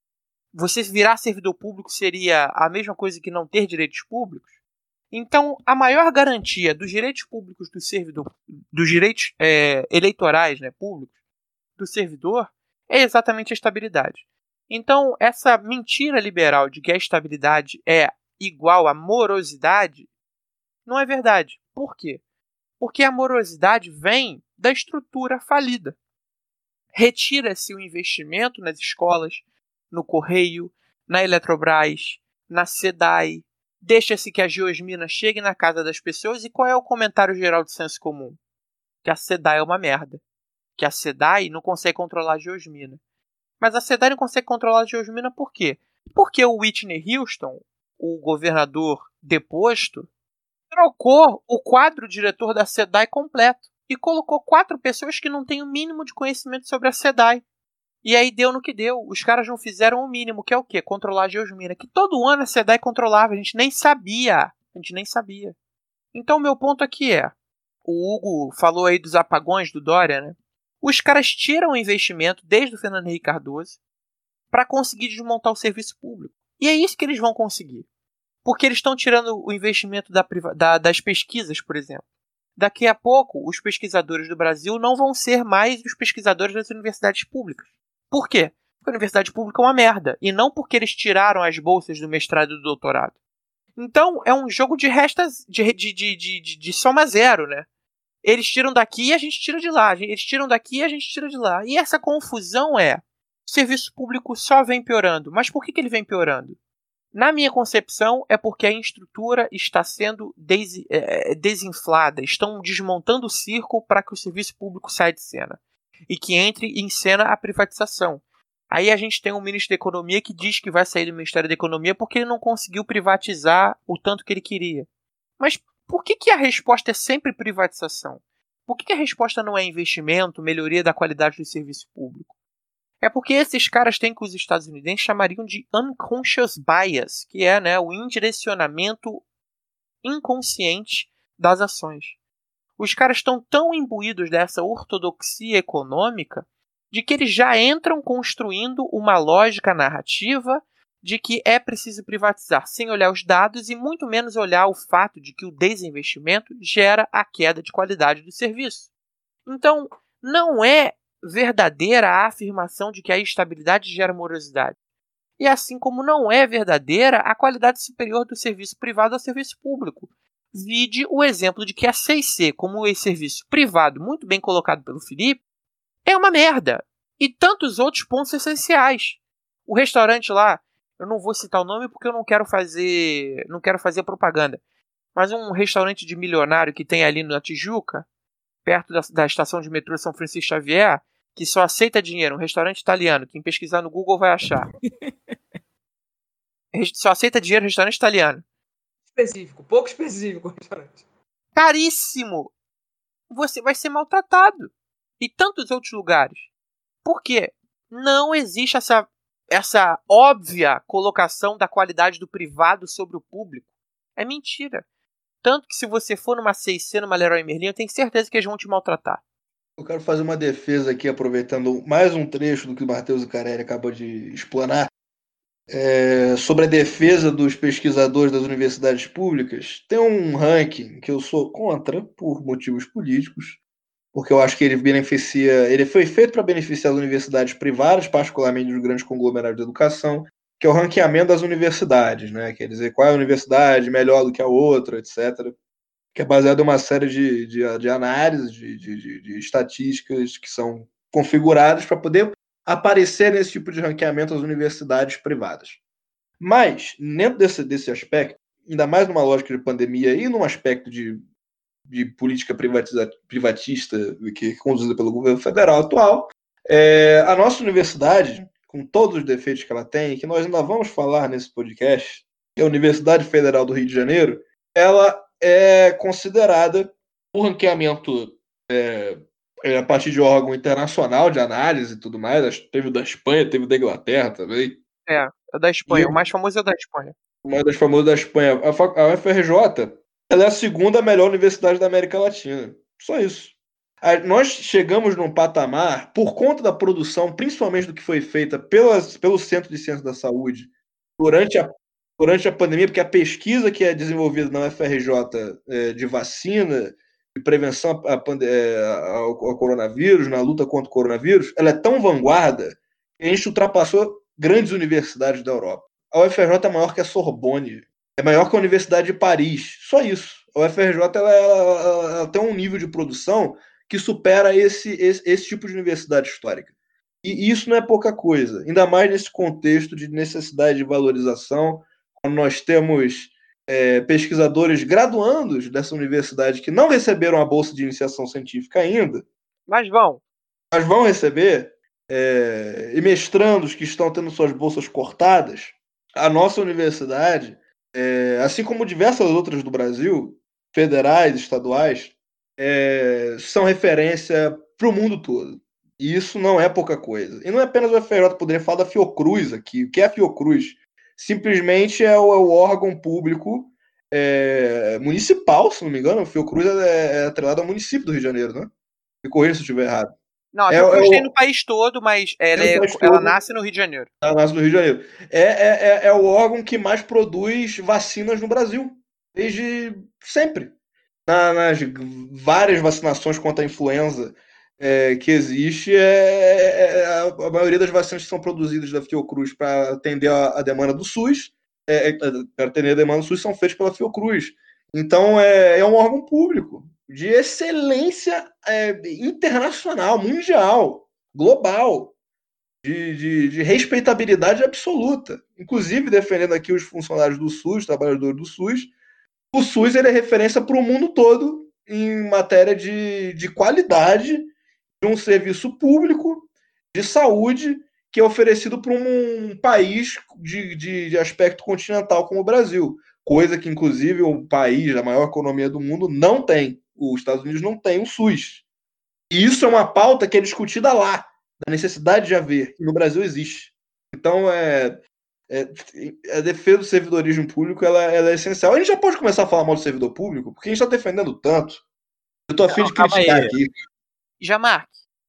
Você virar servidor público seria a mesma coisa que não ter direitos públicos? Então, a maior garantia dos direitos públicos do servidor, dos direitos é, eleitorais, né, públicos do servidor, é exatamente a estabilidade. Então, essa mentira liberal de que a estabilidade é igual à morosidade não é verdade. Por quê? Porque a morosidade vem da estrutura falida. Retira-se o investimento nas escolas, no Correio, na Eletrobras, na SEDAI. Deixa-se que a geosmina chegue na casa das pessoas. E qual é o comentário geral de senso comum? Que a SEDAI é uma merda. Que a SEDAI não consegue controlar a geosmina. Mas a SEDAI não consegue controlar a geosmina por quê? Porque o Whitney Houston, o governador deposto, trocou o quadro diretor da SEDAI completo. E colocou quatro pessoas que não têm o mínimo de conhecimento sobre a SEDAI. E aí deu no que deu. Os caras não fizeram o mínimo, que é o quê? Controlar a geosmina. Que todo ano a SEDAI controlava, a gente nem sabia. A gente nem sabia. Então o meu ponto aqui é, o Hugo falou aí dos apagões do Dória, né? Os caras tiram o investimento desde o Fernando Henrique Cardoso para conseguir desmontar o serviço público. E é isso que eles vão conseguir. Porque eles estão tirando o investimento da, da, das pesquisas, por exemplo. Daqui a pouco, os pesquisadores do Brasil não vão ser mais os pesquisadores das universidades públicas. Por quê? Porque a universidade pública é uma merda. E não porque eles tiraram as bolsas do mestrado e do doutorado. Então, é um jogo de restas, de, de, de, de, de, de soma zero, né? Eles tiram daqui e a gente tira de lá. Eles tiram daqui e a gente tira de lá. E essa confusão é, o serviço público só vem piorando. Mas por que, que ele vem piorando? Na minha concepção, é porque a estrutura está sendo des, é, desinflada. Estão desmontando o circo para que o serviço público saia de cena. E que entre em cena a privatização. Aí a gente tem um ministro da Economia que diz que vai sair do Ministério da Economia porque ele não conseguiu privatizar o tanto que ele queria. Mas por que, que a resposta é sempre privatização? Por que, que a resposta não é investimento, melhoria da qualidade do serviço público? É porque esses caras têm que os estadunidenses chamariam de unconscious bias, que é, né, o indirecionamento inconsciente das ações. Os caras estão tão imbuídos dessa ortodoxia econômica de que eles já entram construindo uma lógica narrativa de que é preciso privatizar sem olhar os dados e muito menos olhar o fato de que o desinvestimento gera a queda de qualidade do serviço. Então, não é verdadeira a afirmação de que a estabilidade gera morosidade. E assim como não é verdadeira a qualidade superior do serviço privado ao serviço público. Vide o exemplo de que a C e C, como um serviço privado muito bem colocado pelo Felipe, é uma merda. E tantos outros pontos essenciais. O restaurante lá, eu não vou citar o nome porque eu não quero fazer, não quero fazer propaganda, mas um restaurante de milionário que tem ali na Tijuca, perto da, da estação de metrô São Francisco Xavier, que só aceita dinheiro, um restaurante italiano, quem pesquisar no Google vai achar. Só aceita dinheiro, restaurante italiano. Específico, pouco específico o restaurante. Caríssimo! Você vai ser maltratado. E tantos outros lugares. Por quê? Não existe essa, essa óbvia colocação da qualidade do privado sobre o público. É mentira. Tanto que se você for numa C e C, numa Leroy Merlin, eu tenho certeza que eles vão te maltratar. Eu quero fazer uma defesa aqui, aproveitando mais um trecho do que o Matheus Zuccarelli acabou de explanar, é, sobre a defesa dos pesquisadores das universidades públicas. Tem um ranking que eu sou contra, por motivos políticos, porque eu acho que ele beneficia, ele foi feito para beneficiar as universidades privadas, particularmente os grandes conglomerados de educação, que é o ranqueamento das universidades, né? Quer dizer, qual é a universidade melhor do que a outra, etcétera, que é baseado em uma série de, de, de análises, de, de, de estatísticas que são configuradas para poder aparecer nesse tipo de ranqueamento as universidades privadas. Mas, dentro desse, desse aspecto, ainda mais numa lógica de pandemia e num aspecto de, de política privatista que é conduzida pelo governo federal atual, é, a nossa universidade, com todos os defeitos que ela tem, que nós ainda vamos falar nesse podcast, que é a Universidade Federal do Rio de Janeiro, ela é considerada um ranqueamento é, é, a partir de órgão internacional de análise e tudo mais. Teve o da Espanha, teve o da Inglaterra também. É, é da Espanha. E, o mais famoso é o da Espanha. O mais das famosas da Espanha. A, a U F R J, ela é a segunda melhor universidade da América Latina. Só isso. A, nós chegamos num patamar, por conta da produção, principalmente do que foi feita pelas, pelo Centro de Ciências da Saúde, durante a durante a pandemia, porque a pesquisa que é desenvolvida na U F R J é, de vacina, de prevenção a, a, ao, ao coronavírus, na luta contra o coronavírus, ela é tão vanguarda que a gente ultrapassou grandes universidades da Europa. A U F R J é maior que a Sorbonne, é maior que a Universidade de Paris, só isso. A U F R J ela, ela, ela, ela tem um nível de produção que supera esse, esse, esse tipo de universidade histórica. E isso não é pouca coisa, ainda mais nesse contexto de necessidade de valorização. Nós temos é, pesquisadores graduandos dessa universidade que não receberam a bolsa de iniciação científica ainda. Mas vão. Mas vão receber. É, e mestrandos que estão tendo suas bolsas cortadas. A nossa universidade, é, assim como diversas outras do Brasil, federais, estaduais, é, são referência para o mundo todo. E isso não é pouca coisa. E não é apenas o U F R J, poderia falar da Fiocruz aqui. O que é a Fiocruz? Simplesmente é o, é o órgão público é, municipal, se não me engano. O Fiocruz é, é atrelado ao município do Rio de Janeiro, né? Me corrija se eu estiver errado. Não, a Fiocruz é, tem é o... no país todo, mas ela, é, país ela todo, nasce no Rio de Janeiro. Ela nasce no Rio de Janeiro. É, é, é, é o órgão que mais produz vacinas no Brasil, desde sempre. Na, nas várias vacinações contra a influenza É, que existe, é, é, a maioria das vacinas que são produzidas da Fiocruz para atender a, a demanda do SUS, é, para atender a demanda do SUS, são feitas pela Fiocruz. Então, é, é um órgão público de excelência é, internacional, mundial, global, de, de, de respeitabilidade absoluta. Inclusive, defendendo aqui os funcionários do SUS, trabalhadores do SUS, o SUS ele é referência para o mundo todo em matéria de, de qualidade de um serviço público de saúde que é oferecido por um país de, de, de aspecto continental como o Brasil, coisa que, inclusive, o país, a maior economia do mundo, não tem. Os Estados Unidos não tem o SUS. E isso é uma pauta que é discutida lá, da necessidade de haver, e no Brasil existe. Então, é, é, a defesa do servidorismo público ela, ela é essencial. A gente já pode começar a falar mal do servidor público, porque a gente está defendendo tanto. Eu tô a fim Não, de calma criticar aí. aqui. Jamarque,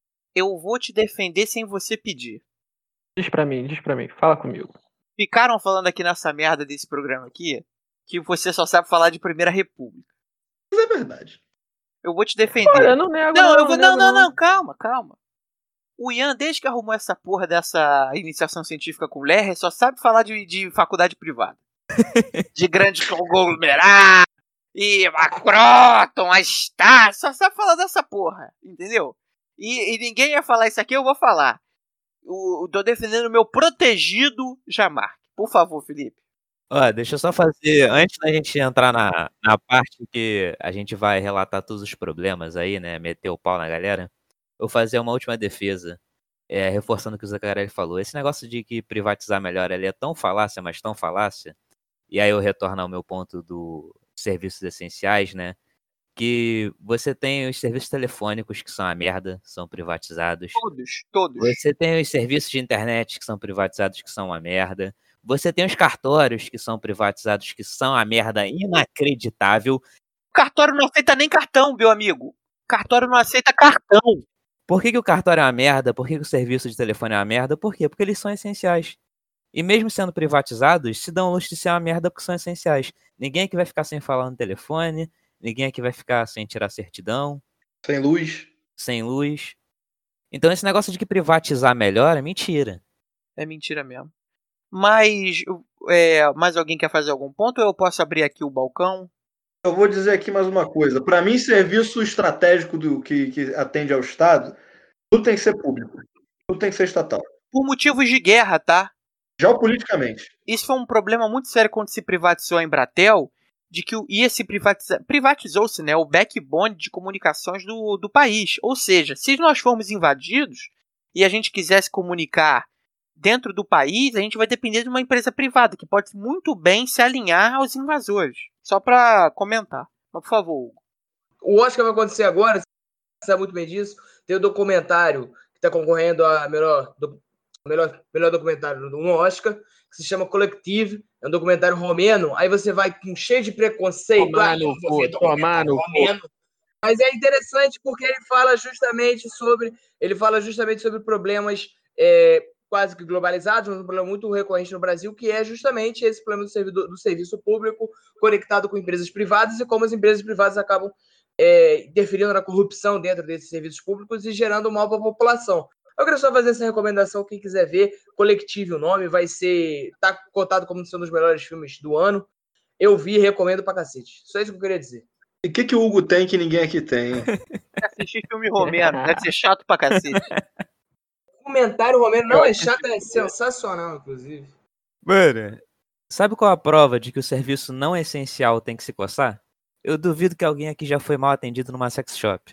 eu vou te defender sem você pedir. Diz pra mim, diz pra mim. Fala comigo. Ficaram falando aqui nessa merda desse programa aqui que você só sabe falar de Primeira República. Mas é verdade. Eu vou te defender. Olha, eu não nego, Não, não. eu vou. Não, nego, não, não, calma, calma. O Ian, desde que arrumou essa porra dessa iniciação científica com o Lerner, só sabe falar de, de faculdade privada. De grande conglomerado, e a Croton, a Star, só sabe falar dessa porra, entendeu? E, e ninguém ia falar isso aqui, eu vou falar. Eu, eu tô defendendo o meu protegido Jamarque. Por favor, Felipe. Ó, deixa eu só fazer, antes da gente entrar na, na parte que a gente vai relatar todos os problemas aí, né, meter o pau na galera, eu vou fazer uma última defesa, é, reforçando o que o Zaccarelli falou. Esse negócio de que privatizar melhor, ele é tão falácia, mas tão falácia, e aí eu retorno ao meu ponto dos serviços essenciais, né, que você tem os serviços telefônicos que são a merda, são privatizados. Todos, todos. Você tem os serviços de internet que são privatizados, que são uma merda. Você tem os cartórios que são privatizados, que são a merda inacreditável. O cartório não aceita nem cartão, meu amigo. O cartório não aceita cartão. Por que, que o cartório é uma merda? Por que, que o serviço de telefone é uma merda? Por quê? Porque eles são essenciais. E mesmo sendo privatizados, se dão luxo de ser uma merda porque são essenciais. Ninguém aqui vai ficar sem falar no telefone, ninguém aqui vai ficar sem tirar certidão. Sem luz. Sem luz. Então esse negócio de que privatizar melhor é mentira. É mentira mesmo. Mas, é, mais alguém quer fazer algum ponto ou eu posso abrir aqui o balcão? Eu vou dizer aqui mais uma coisa. Para mim, serviço estratégico do que, que atende ao Estado, tudo tem que ser público. Tudo tem que ser estatal. Por motivos de guerra, tá? Geopoliticamente. Isso foi um problema muito sério quando se privatizou a Embratel, de que ia se privatizar, privatizou-se, né, o backbone de comunicações do, do país. Ou seja, se nós formos invadidos e a gente quisesse comunicar dentro do país, a gente vai depender de uma empresa privada, que pode muito bem se alinhar aos invasores. Só para comentar. Mas, por favor, Hugo. O Oscar vai acontecer agora, você sabe muito bem disso. Tem o documentário que está concorrendo a melhor, do, melhor, melhor documentário no Oscar, que se chama Collective. É um documentário romeno. Aí você vai com cheio de preconceito. Tomar no cu, tomar no cu. Mas é interessante porque ele fala justamente sobre, ele fala justamente sobre problemas é, quase que globalizados, um problema muito recorrente no Brasil, que é justamente esse problema do, servidor, do serviço público conectado com empresas privadas e como as empresas privadas acabam é, interferindo na corrupção dentro desses serviços públicos e gerando mal para a população. Eu queria só fazer essa recomendação, quem quiser ver, Collective o nome, vai ser, tá cotado como um dos melhores filmes do ano. Eu vi e recomendo pra cacete. Só isso que eu queria dizer. E o que, que o Hugo tem que ninguém aqui tem? Assistir filme romeno, deve ser chato pra cacete. O comentário romeno não é chato, é sensacional, inclusive. Mano, sabe qual a prova de que o serviço não é essencial tem que se coçar? Eu duvido que alguém aqui já foi mal atendido numa sex shop.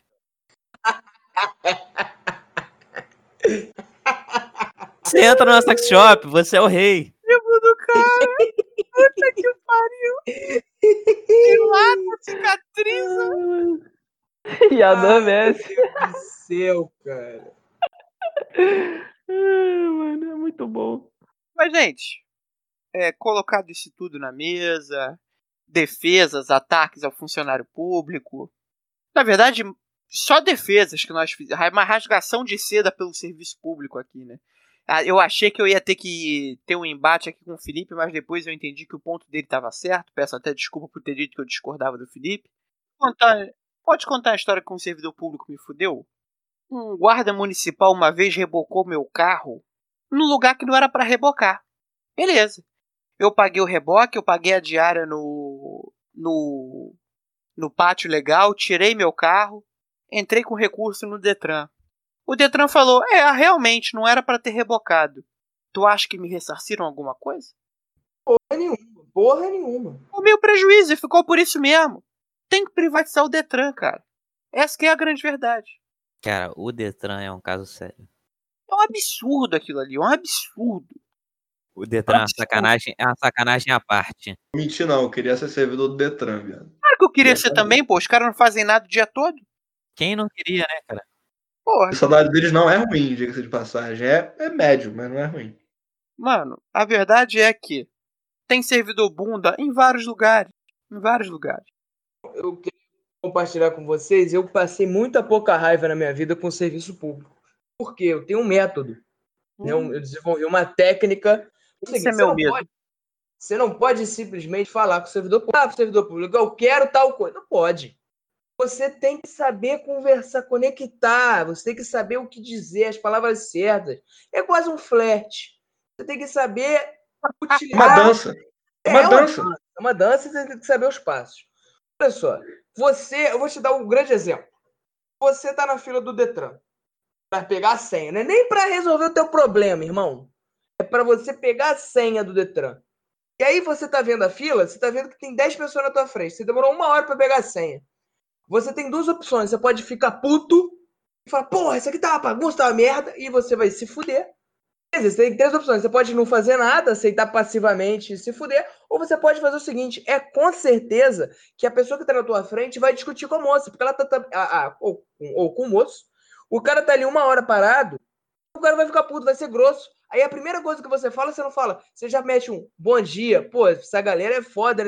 Você entra numa sex shop, você é o rei. Tipo do cara. Puta que pariu. Dilata, cicatriza. E a Dan Messi. Meu Deus do céu, cara. Ai, mano, é muito bom. Mas, gente, é, colocado isso tudo na mesa, defesas, ataques ao funcionário público. Na verdade, só defesas que nós fizemos. Uma rasgação de seda pelo serviço público aqui, né? Eu achei que eu ia ter que ter um embate aqui com o Felipe, mas depois eu entendi que o ponto dele estava certo. Peço até desculpa por ter dito que eu discordava do Felipe. Contar, pode contar a história que um servidor público me fudeu? Um guarda municipal uma vez rebocou meu carro num lugar que não era para rebocar. Beleza. Eu paguei o reboque, eu paguei a diária no, no, no pátio legal, tirei meu carro, entrei com recurso no Detran. O Detran falou, é, realmente, não era para ter rebocado. Tu acha que me ressarciram alguma coisa? Porra nenhuma, porra nenhuma. O meu prejuízo ficou por isso mesmo. Tem que privatizar o Detran, cara. Essa que é a grande verdade. Cara, o Detran é um caso sério. É um absurdo aquilo ali, é um absurdo. O Detran é uma sacanagem, é uma sacanagem à parte. Mentir não, eu queria ser servidor do Detran, viado. Claro que eu queria ser também, pô. Os caras não fazem nada o dia todo. Quem não queria, né, cara? Porra. O salário deles não é ruim, diga-se de passagem. É, é médio, mas não é ruim. Mano, a verdade é que tem servidor bunda em vários lugares. Em vários lugares. Eu queria compartilhar com vocês, eu passei muita pouca raiva na minha vida com o serviço público. Por quê? Eu tenho um método. Né? Eu desenvolvi uma técnica. Esse Seguinte, é meu você, não medo. pode, você não pode simplesmente falar com o servidor público. Ah, servidor público, eu quero tal coisa. Não pode. Você tem que saber conversar, conectar. Você tem que saber o que dizer, as palavras certas. É quase um flerte. Você tem que saber utilizar. Uma dança. É uma é dança. Uma dança. É uma dança e você tem que saber os passos. Olha só. Você, eu vou te dar um grande exemplo. Você está na fila do Detran para pegar a senha. Não é nem para resolver o teu problema, irmão. É para você pegar a senha do Detran. E aí você está vendo a fila, você está vendo que tem dez pessoas na tua frente. Você demorou uma hora para pegar a senha. Você tem duas opções. Você pode ficar puto e falar, porra, isso aqui tá uma bagunça, tá uma merda, e você vai se fuder. Você tem três opções. Você pode não fazer nada, aceitar passivamente e se fuder, ou você pode fazer o seguinte, é com certeza que a pessoa que tá na tua frente vai discutir com a moça, porque ela tá, tá a, a, ou, ou com o moço, o cara tá ali uma hora parado, o cara vai ficar puto, vai ser grosso. Aí a primeira coisa que você fala, você não fala, você já mete um bom dia, pô, essa galera é foda,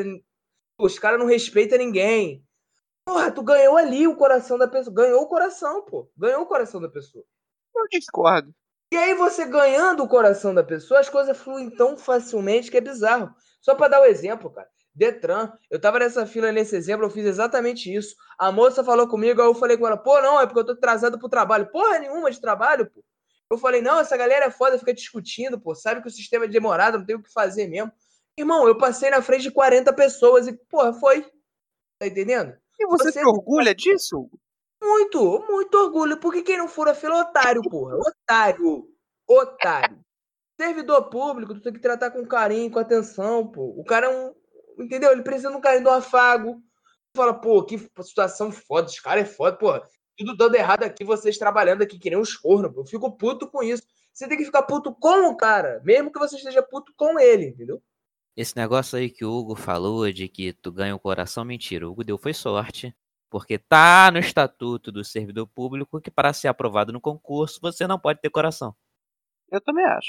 os caras não respeitam ninguém. Porra, tu ganhou ali o coração da pessoa. Ganhou o coração, pô. Ganhou o coração da pessoa. Eu discordo. E aí você ganhando o coração da pessoa, as coisas fluem tão facilmente que é bizarro. Só pra dar um exemplo, cara. Detran, eu tava nessa fila nesse exemplo, eu fiz exatamente isso. A moça falou comigo, aí eu falei com ela, pô, não, é porque eu tô atrasado pro trabalho. Porra nenhuma de trabalho, pô. Eu falei, não, essa galera é foda, fica discutindo, pô. Sabe que o sistema é demorado, não tem o que fazer mesmo. Irmão, eu passei na frente de quarenta pessoas e, porra, foi. Tá entendendo? E você, você se orgulha disso? Muito, muito orgulho. Porque quem não fura fila é otário, porra. Otário. Otário. Servidor público, tu tem que tratar com carinho, com atenção, pô. O cara é um... Entendeu? Ele precisa de um carinho, de um afago. Tu fala, pô, que situação foda. Os caras é foda, pô. Tudo dando errado aqui, vocês trabalhando aqui, que nem uns cornos, pô. Eu fico puto com isso. Você tem que ficar puto com o cara. Mesmo que você esteja puto com ele, entendeu? Esse negócio aí que o Hugo falou de que tu ganha o coração, mentira. O Hugo deu foi sorte. Porque tá no estatuto do servidor público que para ser aprovado no concurso, você não pode ter coração. Eu também acho.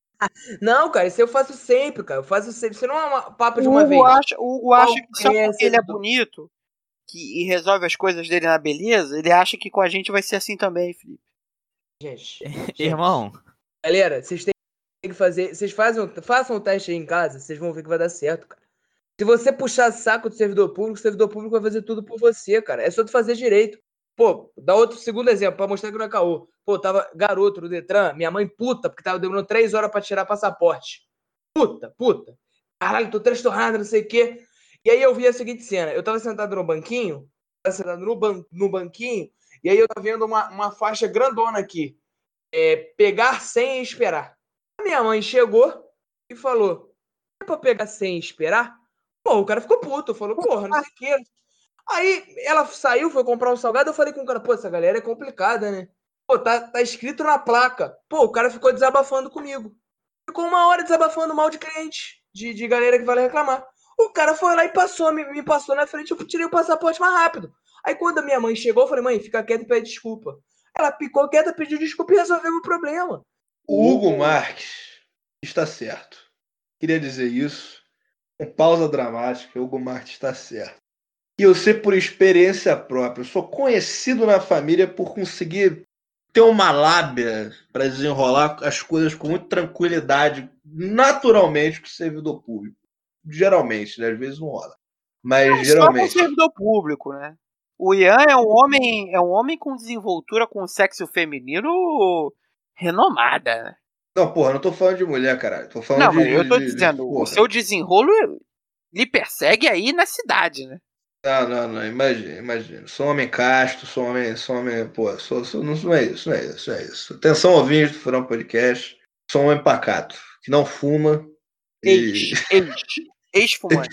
Não, cara, isso eu faço sempre, cara. Eu faço sempre. Isso não é um papo de o uma Hugo vez. Acha, o Hugo acha que só Qualquer porque ele é servidor. bonito que, e resolve as coisas dele na beleza, ele acha que com a gente vai ser assim também, Felipe. Gente, gente, Irmão, galera, vocês têm que fazer. Vocês fazem, façam o teste aí em casa, vocês vão ver que vai dar certo, cara. Se você puxar saco do servidor público, o servidor público vai fazer tudo por você, cara. É só tu fazer direito. Pô, dá outro segundo exemplo, pra mostrar que não é caô. Pô, tava garoto no Detran, minha mãe puta, porque tava demorando três horas pra tirar passaporte. Puta, puta. Caralho, tô transtornado, não sei o quê. E aí eu vi a seguinte cena. Eu tava sentado no banquinho, tava sentado no, ban no banquinho, e aí eu tava vendo uma, uma faixa grandona aqui. É, pegar sem esperar. A minha mãe chegou e falou, é pra pegar sem esperar? Pô, o cara ficou puto, falou, porra, não sei o que. Aí ela saiu, foi comprar um salgado, eu falei com o cara, pô, essa galera é complicada, né? Pô, tá, tá escrito na placa. Pô, o cara ficou desabafando comigo. Ficou uma hora desabafando mal de cliente, de, de galera que vai reclamar. O cara foi lá e passou, me, me passou na frente, eu tirei o passaporte mais rápido. Aí quando a minha mãe chegou, eu falei, mãe, fica quieta e pede desculpa. Ela picou quieta, pediu desculpa e resolveu o problema. O Hugo Marques está certo. Queria dizer isso. Com pausa dramática, o Hugo Marques está certo. E eu sei por experiência própria. Eu sou conhecido na família por conseguir ter uma lábia para desenrolar as coisas com muita tranquilidade, naturalmente, com o servidor público. Geralmente, né? Às vezes não rola. Mas não, geralmente. Só com o servidor público, né? O Ian é um homem, é um homem com desenvoltura com sexo feminino renomada, né? Não, porra, não tô falando de mulher, caralho. Tô falando não, de. mas eu tô de, dizendo, de, o seu desenrolo lhe persegue aí na cidade, né? Não, não, não, imagina, imagina. Sou um homem casto, sou um homem, sou um homem, pô, sou, sou, não, não é isso, não é isso, não é isso. Atenção, ouvintes do Furão Podcast, sou um homem pacato, que não fuma. Ex, e... ex, ex-fumante.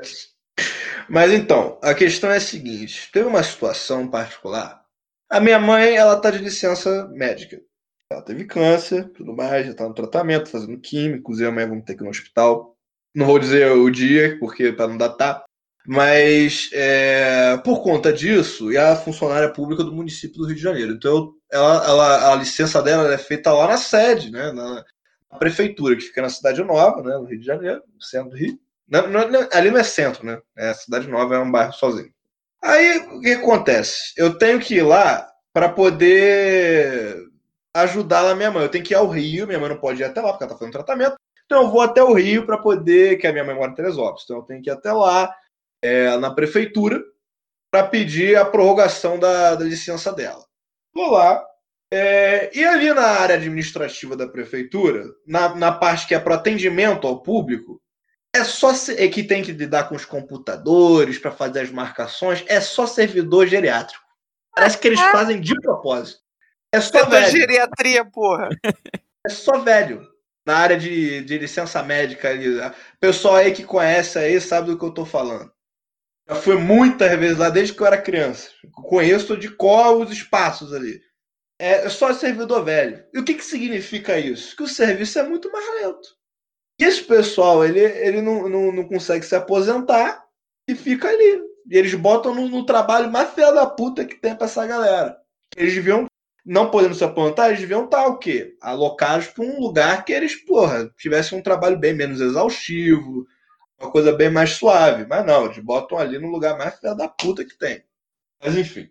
Mas então, a questão é a seguinte, teve uma situação particular, a minha mãe, ela tá de licença médica, ela teve câncer, tudo mais, já tá no tratamento, fazendo químicos, eu e a mãe vamos ter que ir no hospital, não vou dizer o dia, porque para não datar, mas é, por conta disso, e a funcionária pública do município do Rio de Janeiro. Então, ela, ela, a licença dela é feita lá na sede, né, na a prefeitura, que fica na Cidade Nova, né, no Rio de Janeiro, no centro do Rio. Não, não, ali não é centro, né? É, Cidade Nova é um bairro sozinho. Aí, o que acontece? Eu tenho que ir lá para poder ajudar lá minha mãe. Eu tenho que ir ao Rio, minha mãe não pode ir até lá, porque ela está fazendo tratamento. Então eu vou até o Rio para poder, que a minha mãe mora em Teresópolis, então eu tenho que ir até lá, é, na prefeitura, para pedir a prorrogação da, da licença dela. Vou lá, é, e ali na área administrativa da prefeitura, na, na parte que é para atendimento ao público, é só é que tem que lidar com os computadores para fazer as marcações, é só servidor geriátrico. Parece que eles fazem de propósito. É só Você velho. geriatria, porra. É só velho. Na área de, de licença médica ali. O pessoal aí que conhece aí sabe do que eu tô falando. Eu fui muitas vezes lá desde que eu era criança. Conheço de qual os espaços ali. É só servidor velho. E o que, que significa isso? Que o serviço é muito mais lento. E esse pessoal, ele, ele não, não, não consegue se aposentar e fica ali. E eles botam no, no trabalho mais feio da puta que tem pra essa galera. Eles deviam, não podendo se aposentar, eles deviam estar o quê? Alocados pra um lugar que eles, porra, tivessem um trabalho bem menos exaustivo, uma coisa bem mais suave. Mas não, eles botam ali no lugar mais feio da puta que tem. Mas enfim.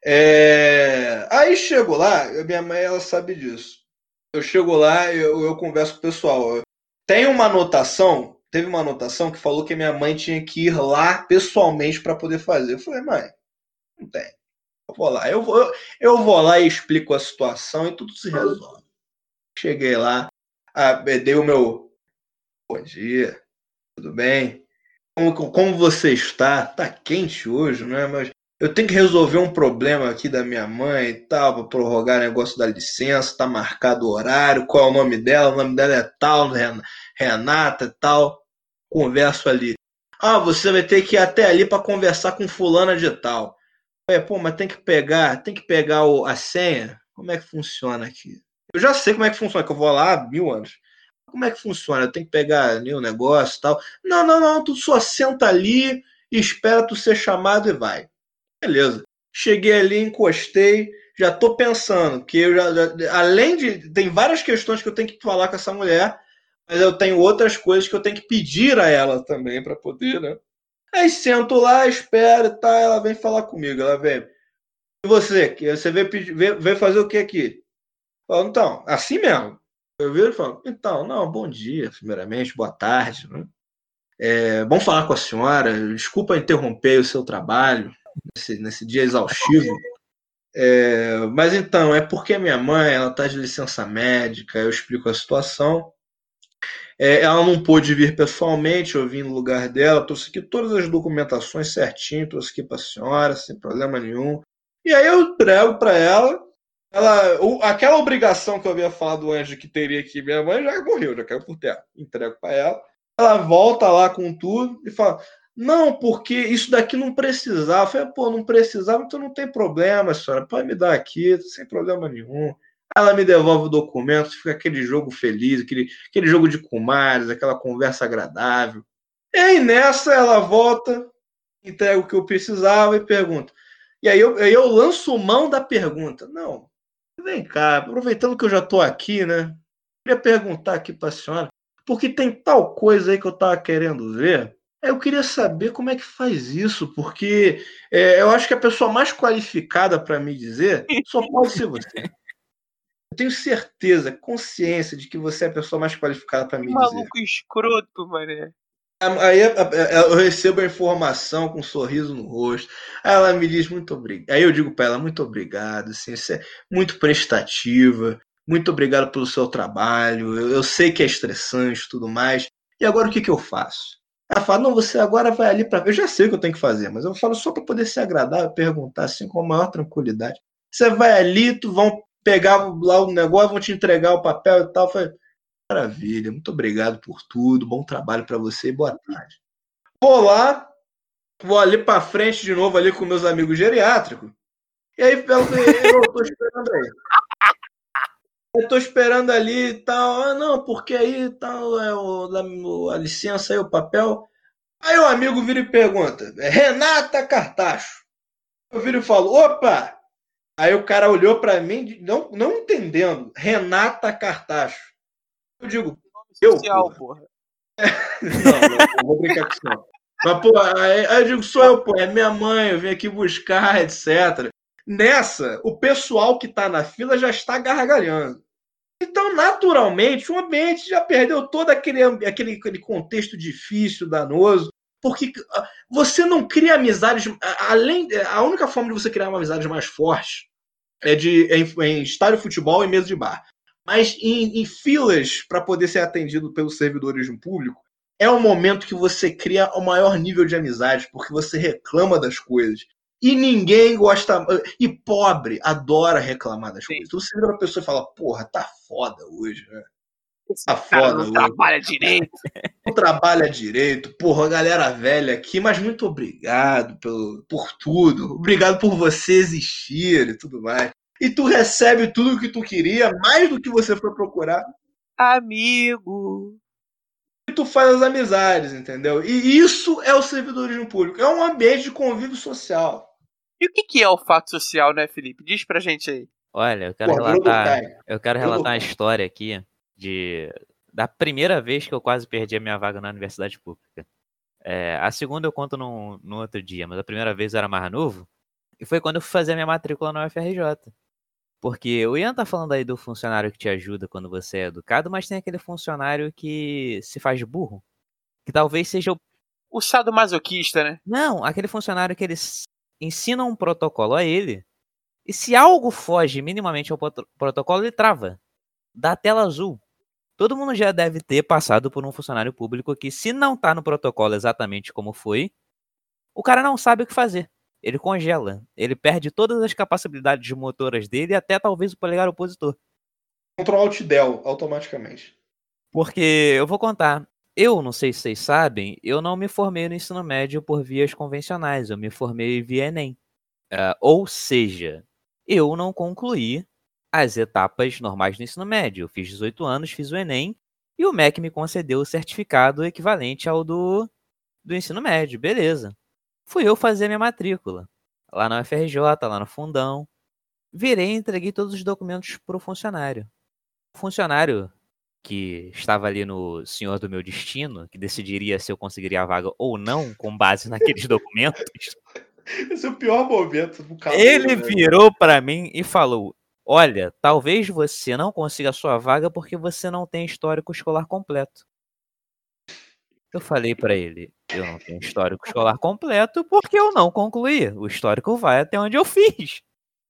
É... Aí chego lá, minha mãe, ela sabe disso. Eu chego lá, eu, eu converso com o pessoal. Tem uma anotação, teve uma anotação que falou que minha mãe tinha que ir lá pessoalmente para poder fazer. Eu falei, mãe, não tem. Eu vou lá, eu vou, eu, eu vou lá e explico a situação e tudo se resolve. Cheguei lá, dei o meu bom dia, tudo bem? Como, como você está? Tá quente hoje, né? Mas eu tenho que resolver um problema aqui da minha mãe e tal, para prorrogar o negócio da licença, tá marcado o horário, qual é o nome dela? O nome dela é tal, Renata e tal. Converso ali. Ah, você vai ter que ir até ali para conversar com fulana de tal. É, pô, mas tem que pegar, tem que pegar o, a senha? Como é que funciona aqui? Eu já sei como é que funciona, que eu vou lá há mil anos. Como é que funciona? Eu tenho que pegar ali o negócio e tal. Não, não, não, tu só senta ali e espera tu ser chamado e vai. Beleza. Cheguei ali, encostei, já tô pensando que eu já, já, além de, tem várias questões que eu tenho que falar com essa mulher, mas eu tenho outras coisas que eu tenho que pedir a ela também para poder, né? Aí sento lá, espero e tal, ela vem falar comigo, ela vem. E você? Você veio, pedir, veio, veio fazer o que aqui? Eu falo, então, assim mesmo. Eu viro e falo, então, não, bom dia, primeiramente, boa tarde, né? É, bom falar com a senhora, desculpa interromper o seu trabalho nesse, nesse dia exaustivo. É, mas então, é porque minha mãe, ela está de licença médica, eu explico a situação. É, ela não pôde vir pessoalmente, eu vim no lugar dela, trouxe aqui todas as documentações certinho, trouxe aqui para a senhora, sem problema nenhum. E aí eu entrego para ela, ela o, aquela obrigação que eu havia falado antes de que teria aqui, minha mãe já morreu, já caiu por terra. Entrego para ela, ela volta lá com tudo e fala, não, porque isso daqui não precisava. Eu falei, pô, não precisava, então não tem problema, senhora, pode me dar aqui, sem problema nenhum. Ela me devolve o documento, fica aquele jogo feliz, aquele, aquele jogo de comadres, aquela conversa agradável. E aí nessa ela volta, entrega o que eu precisava e pergunta. E aí eu, aí eu lanço mão da pergunta. Não, vem cá, aproveitando que eu já estou aqui, né? Eu queria perguntar aqui para a senhora, porque tem tal coisa aí que eu estava querendo ver. Eu queria saber como é que faz isso, porque é, eu acho que a pessoa mais qualificada para me dizer só pode ser você. Eu tenho certeza, consciência de que você é a pessoa mais qualificada para me dizer. Maluco escroto, mané. Aí eu recebo a informação com um sorriso no rosto. Aí ela me diz muito obrigado. Aí eu digo para ela, muito obrigado. Assim, você é muito prestativa. Muito obrigado pelo seu trabalho. Eu, eu sei que é estressante e tudo mais. E agora o que, que eu faço? Ela fala, não, você agora vai ali para... Eu já sei o que eu tenho que fazer, mas eu falo só para poder ser agradável, perguntar assim com a maior tranquilidade. Você vai ali, tu vão pegar lá o negócio, vão te entregar o papel e tal. Eu falei, maravilha, muito obrigado por tudo, bom trabalho para você e boa tarde. Vou lá, vou ali para frente de novo ali com meus amigos geriátricos, e aí eu tô esperando aí. Eu tô esperando ali e tal, ah não, porque aí tal, é o, a licença aí, o papel. Aí o amigo vira e pergunta, Renata Cartacho. Eu viro e falo, opa! Aí o cara olhou para mim, não, não entendendo, Renata Cartacho. Eu digo, Nome eu, social, porra. porra. Não, não, não vou brincar com isso não. Mas, pô, aí, aí eu digo, sou eu, pô, é minha mãe, eu vim aqui buscar, etcétera. Nessa, o pessoal que tá na fila já está gargalhando. Então, naturalmente, o ambiente já perdeu todo aquele, aquele, aquele contexto difícil, danoso, porque você não cria amizades, além, a única forma de você criar uma amizade mais forte é de, em, em estádio de futebol e mesa de bar. Mas em, em filas para poder ser atendido pelos servidores de um público, é o momento que você cria o maior nível de amizade, porque você reclama das coisas. E ninguém gosta. E pobre adora reclamar das Sim. coisas. Então você vira pra pessoa e fala, porra, tá foda hoje, né? Esse Tá cara foda não hoje. trabalha direito. Não trabalha direito. Porra, a galera velha aqui, mas muito obrigado pelo, por tudo. Obrigado por você existir e tudo mais. E tu recebe tudo o que tu queria, mais do que você foi procurar. Amigo. E tu faz as amizades, entendeu? E isso é o servidorismo público. É um ambiente de convívio social. E o que, que é o fato social, né, Felipe? Diz pra gente aí. Olha, eu quero Porra, virou do relatar, Caio. eu quero Virou do relatar uma Caio. história aqui de da primeira vez que eu quase perdi a minha vaga na universidade pública. É, a segunda eu conto no, no outro dia, mas a primeira vez eu era mais novo e foi quando eu fui fazer a minha matrícula na U F R J. Porque o Ian tá falando aí do funcionário que te ajuda quando você é educado, mas tem aquele funcionário que se faz burro, que talvez seja o O sadomasoquista, né? Não, aquele funcionário que eles ensinam um protocolo a ele, e se algo foge minimamente ao prot- protocolo, ele trava. Dá tela azul. Todo mundo já deve ter passado por um funcionário público que, se não tá no protocolo exatamente como foi, o cara não sabe o que fazer. Ele congela. Ele perde todas as capacidades motoras dele e até talvez o polegar opositor. Ctrl Alt Del, automaticamente. Porque eu vou contar. Eu, não sei se vocês sabem, eu não me formei no ensino médio por vias convencionais. Eu me formei via Enem. Uh, ou seja, eu não concluí as etapas normais do ensino médio. Eu fiz dezoito anos, fiz o Enem e o M E C me concedeu o certificado equivalente ao do, do ensino médio. Beleza. Fui eu fazer minha matrícula. Lá na U F R J, lá no fundão. Virei e entreguei todos os documentos para o funcionário. O funcionário que estava ali no Senhor do Meu Destino, que decidiria se eu conseguiria a vaga ou não, com base naqueles documentos, Esse é o pior momento do calor. ele né? virou para mim e falou: olha, talvez você não consiga a sua vaga porque você não tem histórico escolar completo. Eu falei para ele: eu não tenho histórico escolar completo porque eu não concluí. O histórico vai até onde eu fiz.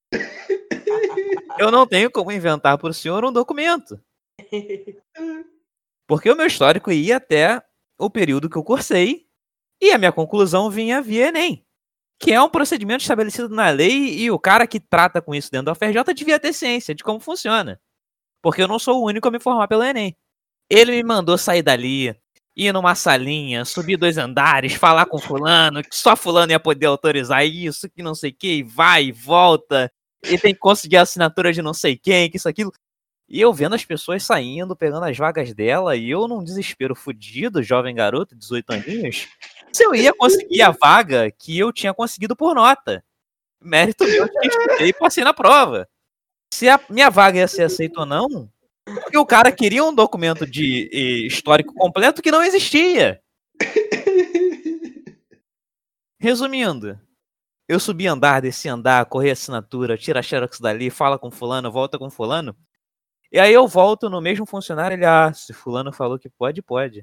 Eu não tenho como inventar para o senhor um documento. Porque o meu histórico ia até o período que eu cursei e a minha conclusão vinha via Enem, que é um procedimento estabelecido na lei e o cara que trata com isso dentro da U F R J devia ter ciência de como funciona. Porque eu não sou o único a me formar pelo Enem. Ele me mandou sair dali, ir numa salinha, subir dois andares, falar com fulano, que só fulano ia poder autorizar isso, que não sei o que, e vai e volta, e tem que conseguir a assinatura de não sei quem, que isso, aquilo. E eu vendo as pessoas saindo, pegando as vagas dela, e eu num desespero fudido, jovem garoto, dezoito aninhos, se eu ia conseguir a vaga que eu tinha conseguido por nota. Mérito meu de que estudei e passei na prova. Se a minha vaga ia ser aceita ou não, porque o cara queria um documento de eh, histórico completo que não existia. Resumindo, eu subi andar, desci andar, corri assinatura, tira a xerox dali, fala com fulano, volta com fulano. E aí eu volto no mesmo funcionário, ele, ah, se fulano falou que pode, pode.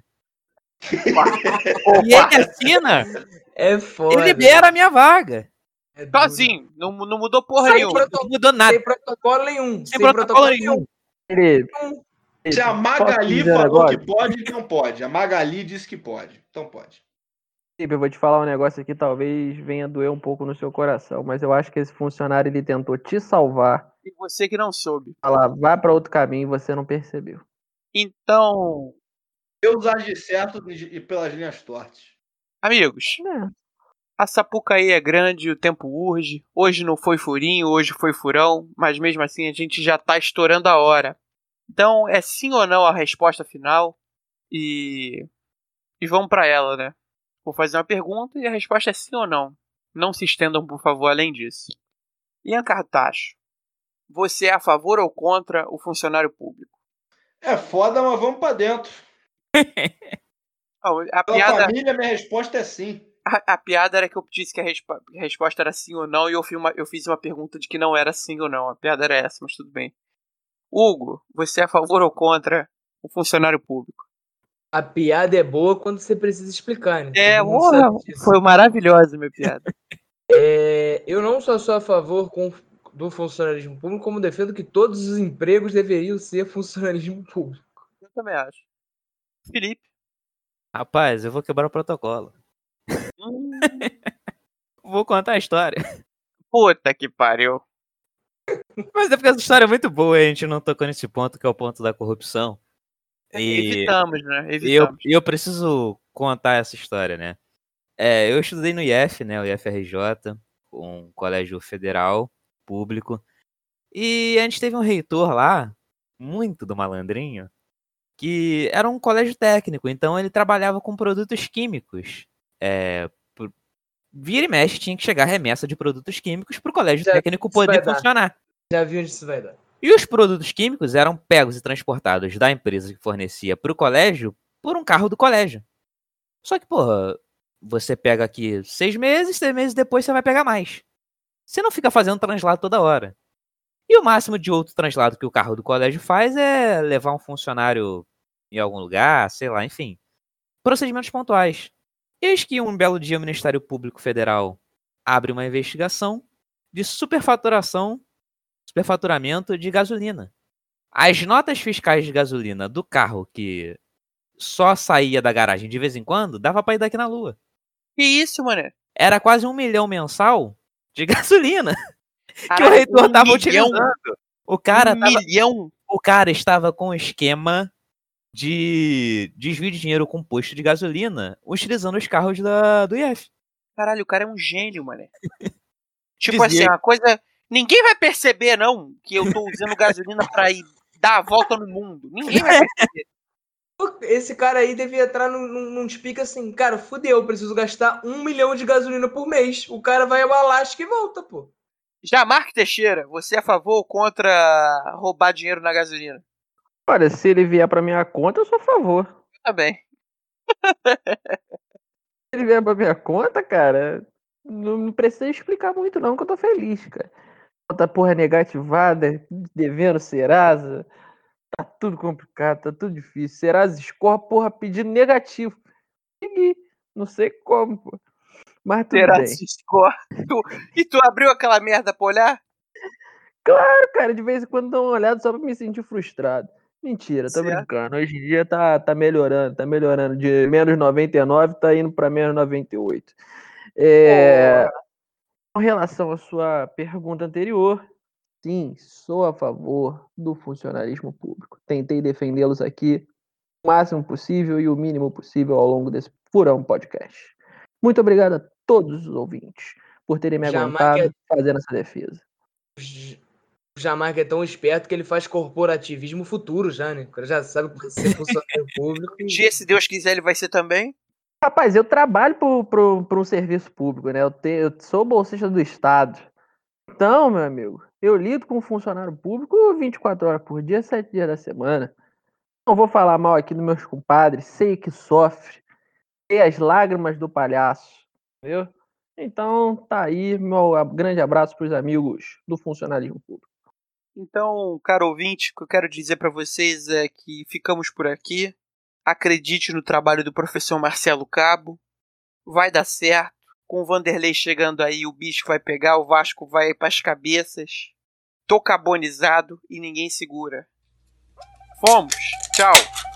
E ele assina, É foda. ele libera a minha vaga. É duro. Sozinho. Não, não mudou porra Sem, nenhuma. proto- Não mudou nada. sem protocolo nenhum. Sem protocolo nenhum. Felipe, Se a posso Magali dizer um falou negócio? que pode, então pode. A Magali disse que pode. Então pode. Felipe, eu vou te falar um negócio aqui, talvez venha doer um pouco no seu coração, mas eu acho que esse funcionário ele tentou te salvar, E você que não soube. falar, vai para outro caminho e você não percebeu. Então, Deus age certo e pelas linhas tortas. amigos, É. a Sapucaí é grande, o tempo urge. Hoje não foi furinho, hoje foi furão, mas mesmo assim a gente já tá estourando a hora. Então, é sim ou não a resposta final? E e vamos pra ela, né? Vou fazer uma pergunta e a resposta é sim ou não. Não se estendam, por favor, além disso. Ian Cartacho, você é a favor ou contra o funcionário público? É foda, mas vamos pra dentro. Não, a Pela piada, família, minha resposta é sim. a, a piada era que eu disse que a, respo- a resposta era sim ou não, e eu fiz, uma, eu fiz uma pergunta de que não era sim ou não. A piada era essa, mas tudo bem. Hugo, você é a favor ou contra o funcionário público? A piada é boa quando você precisa explicar, né? É, Todo mundo porra, sabe disso. foi maravilhosa minha piada. É, eu não só sou a favor com- do funcionalismo público, como defendo que todos os empregos deveriam ser funcionalismo público. Eu também acho. Felipe. Rapaz, eu vou quebrar o protocolo. Hum, Vou contar a história. puta que pariu. Mas é porque essa história é muito boa e a gente não tocou nesse ponto, que é o ponto da corrupção. E, Evitamos, né? e eu, Evitamos. e eu preciso contar essa história, né? É, eu estudei no I F, né? O I F R J, um colégio federal, público. E a gente teve um reitor lá, muito do malandrinho, que era um colégio técnico, então ele trabalhava com produtos químicos. É, por- vira e mexe tinha que chegar remessa de produtos químicos para o colégio Já técnico isso vai poder dar. funcionar. Já vi onde isso vai dar. E os produtos químicos eram pegos e transportados da empresa que fornecia para o colégio por um carro do colégio. Só que, porra, você pega aqui seis meses, seis meses depois você vai pegar mais. Você não fica fazendo translado toda hora. E o máximo de outro translado que o carro do colégio faz é levar um funcionário em algum lugar, sei lá, enfim. Procedimentos pontuais. Eis que um belo dia o Ministério Público Federal abre uma investigação de superfaturação, superfaturamento de gasolina. As notas fiscais de gasolina do carro que só saía da garagem de vez em quando, dava pra ir daqui na lua. Que isso, mané? Era quase um milhão mensal de gasolina que o Caralho, reitor um tava milhão? utilizando. O cara, Um tava, milhão? o cara estava com um esquema de desvio de dinheiro com posto de gasolina, utilizando os carros da, do I F. Caralho, o cara é um gênio, mané. Tipo Dizia- assim, uma coisa... Ninguém vai perceber, não, que eu tô usando gasolina pra ir dar a volta no mundo. Ninguém vai perceber. Esse cara aí devia entrar num, num, num despique assim, cara, fudeu, eu preciso gastar um milhão de gasolina por mês. O cara vai ao Alasca e volta, pô. Já, Mark Teixeira, você é a favor ou contra roubar dinheiro na gasolina? Olha, se ele vier pra minha conta, eu sou a favor. Eu também. Se ele vier pra minha conta, cara, não, não precisa explicar muito não, que eu tô feliz, cara. Conta porra negativada, devendo Serasa, tá tudo complicado, tá tudo difícil. Serasa escorre, porra, pedindo negativo. Consegui, não sei como, pô. Mas tudo Será bem. se score? Tu- E tu abriu aquela merda pra olhar? Claro, cara, de vez em quando dá uma olhada só pra me sentir frustrado. Mentira, tô Certo. brincando. Hoje em dia tá, tá melhorando, tá melhorando. De menos noventa e nove tá indo pra menos noventa e oito. É, com relação à sua pergunta anterior, sim, sou a favor do funcionalismo público. Tentei defendê-los aqui o máximo possível e o mínimo possível ao longo desse Furão Podcast. Muito obrigado a todos os ouvintes por terem me Jamais aguentado é- fazendo essa defesa. O Jamarca é tão esperto que ele faz corporativismo futuro já, né? O cara já sabe que vai ser funcionário público. Um dia, se Deus quiser, ele vai ser também. Rapaz, eu trabalho para um serviço público, né? Eu, te, eu sou bolsista do Estado. Então, meu amigo, eu lido com funcionário público vinte e quatro horas por dia, sete dias da semana. Não vou falar mal aqui dos meus compadres, sei que sofre, sei as lágrimas do palhaço, entendeu? Então, tá aí, meu grande abraço para os amigos do funcionalismo público. Então, caro ouvinte, o que eu quero dizer pra vocês é que ficamos por aqui. Acredite no trabalho do professor Marcelo Cabo. Vai dar certo. Com o Vanderlei chegando aí, o bicho vai pegar, o Vasco vai pras cabeças. Tô carbonizado e ninguém segura. Fomos. Tchau.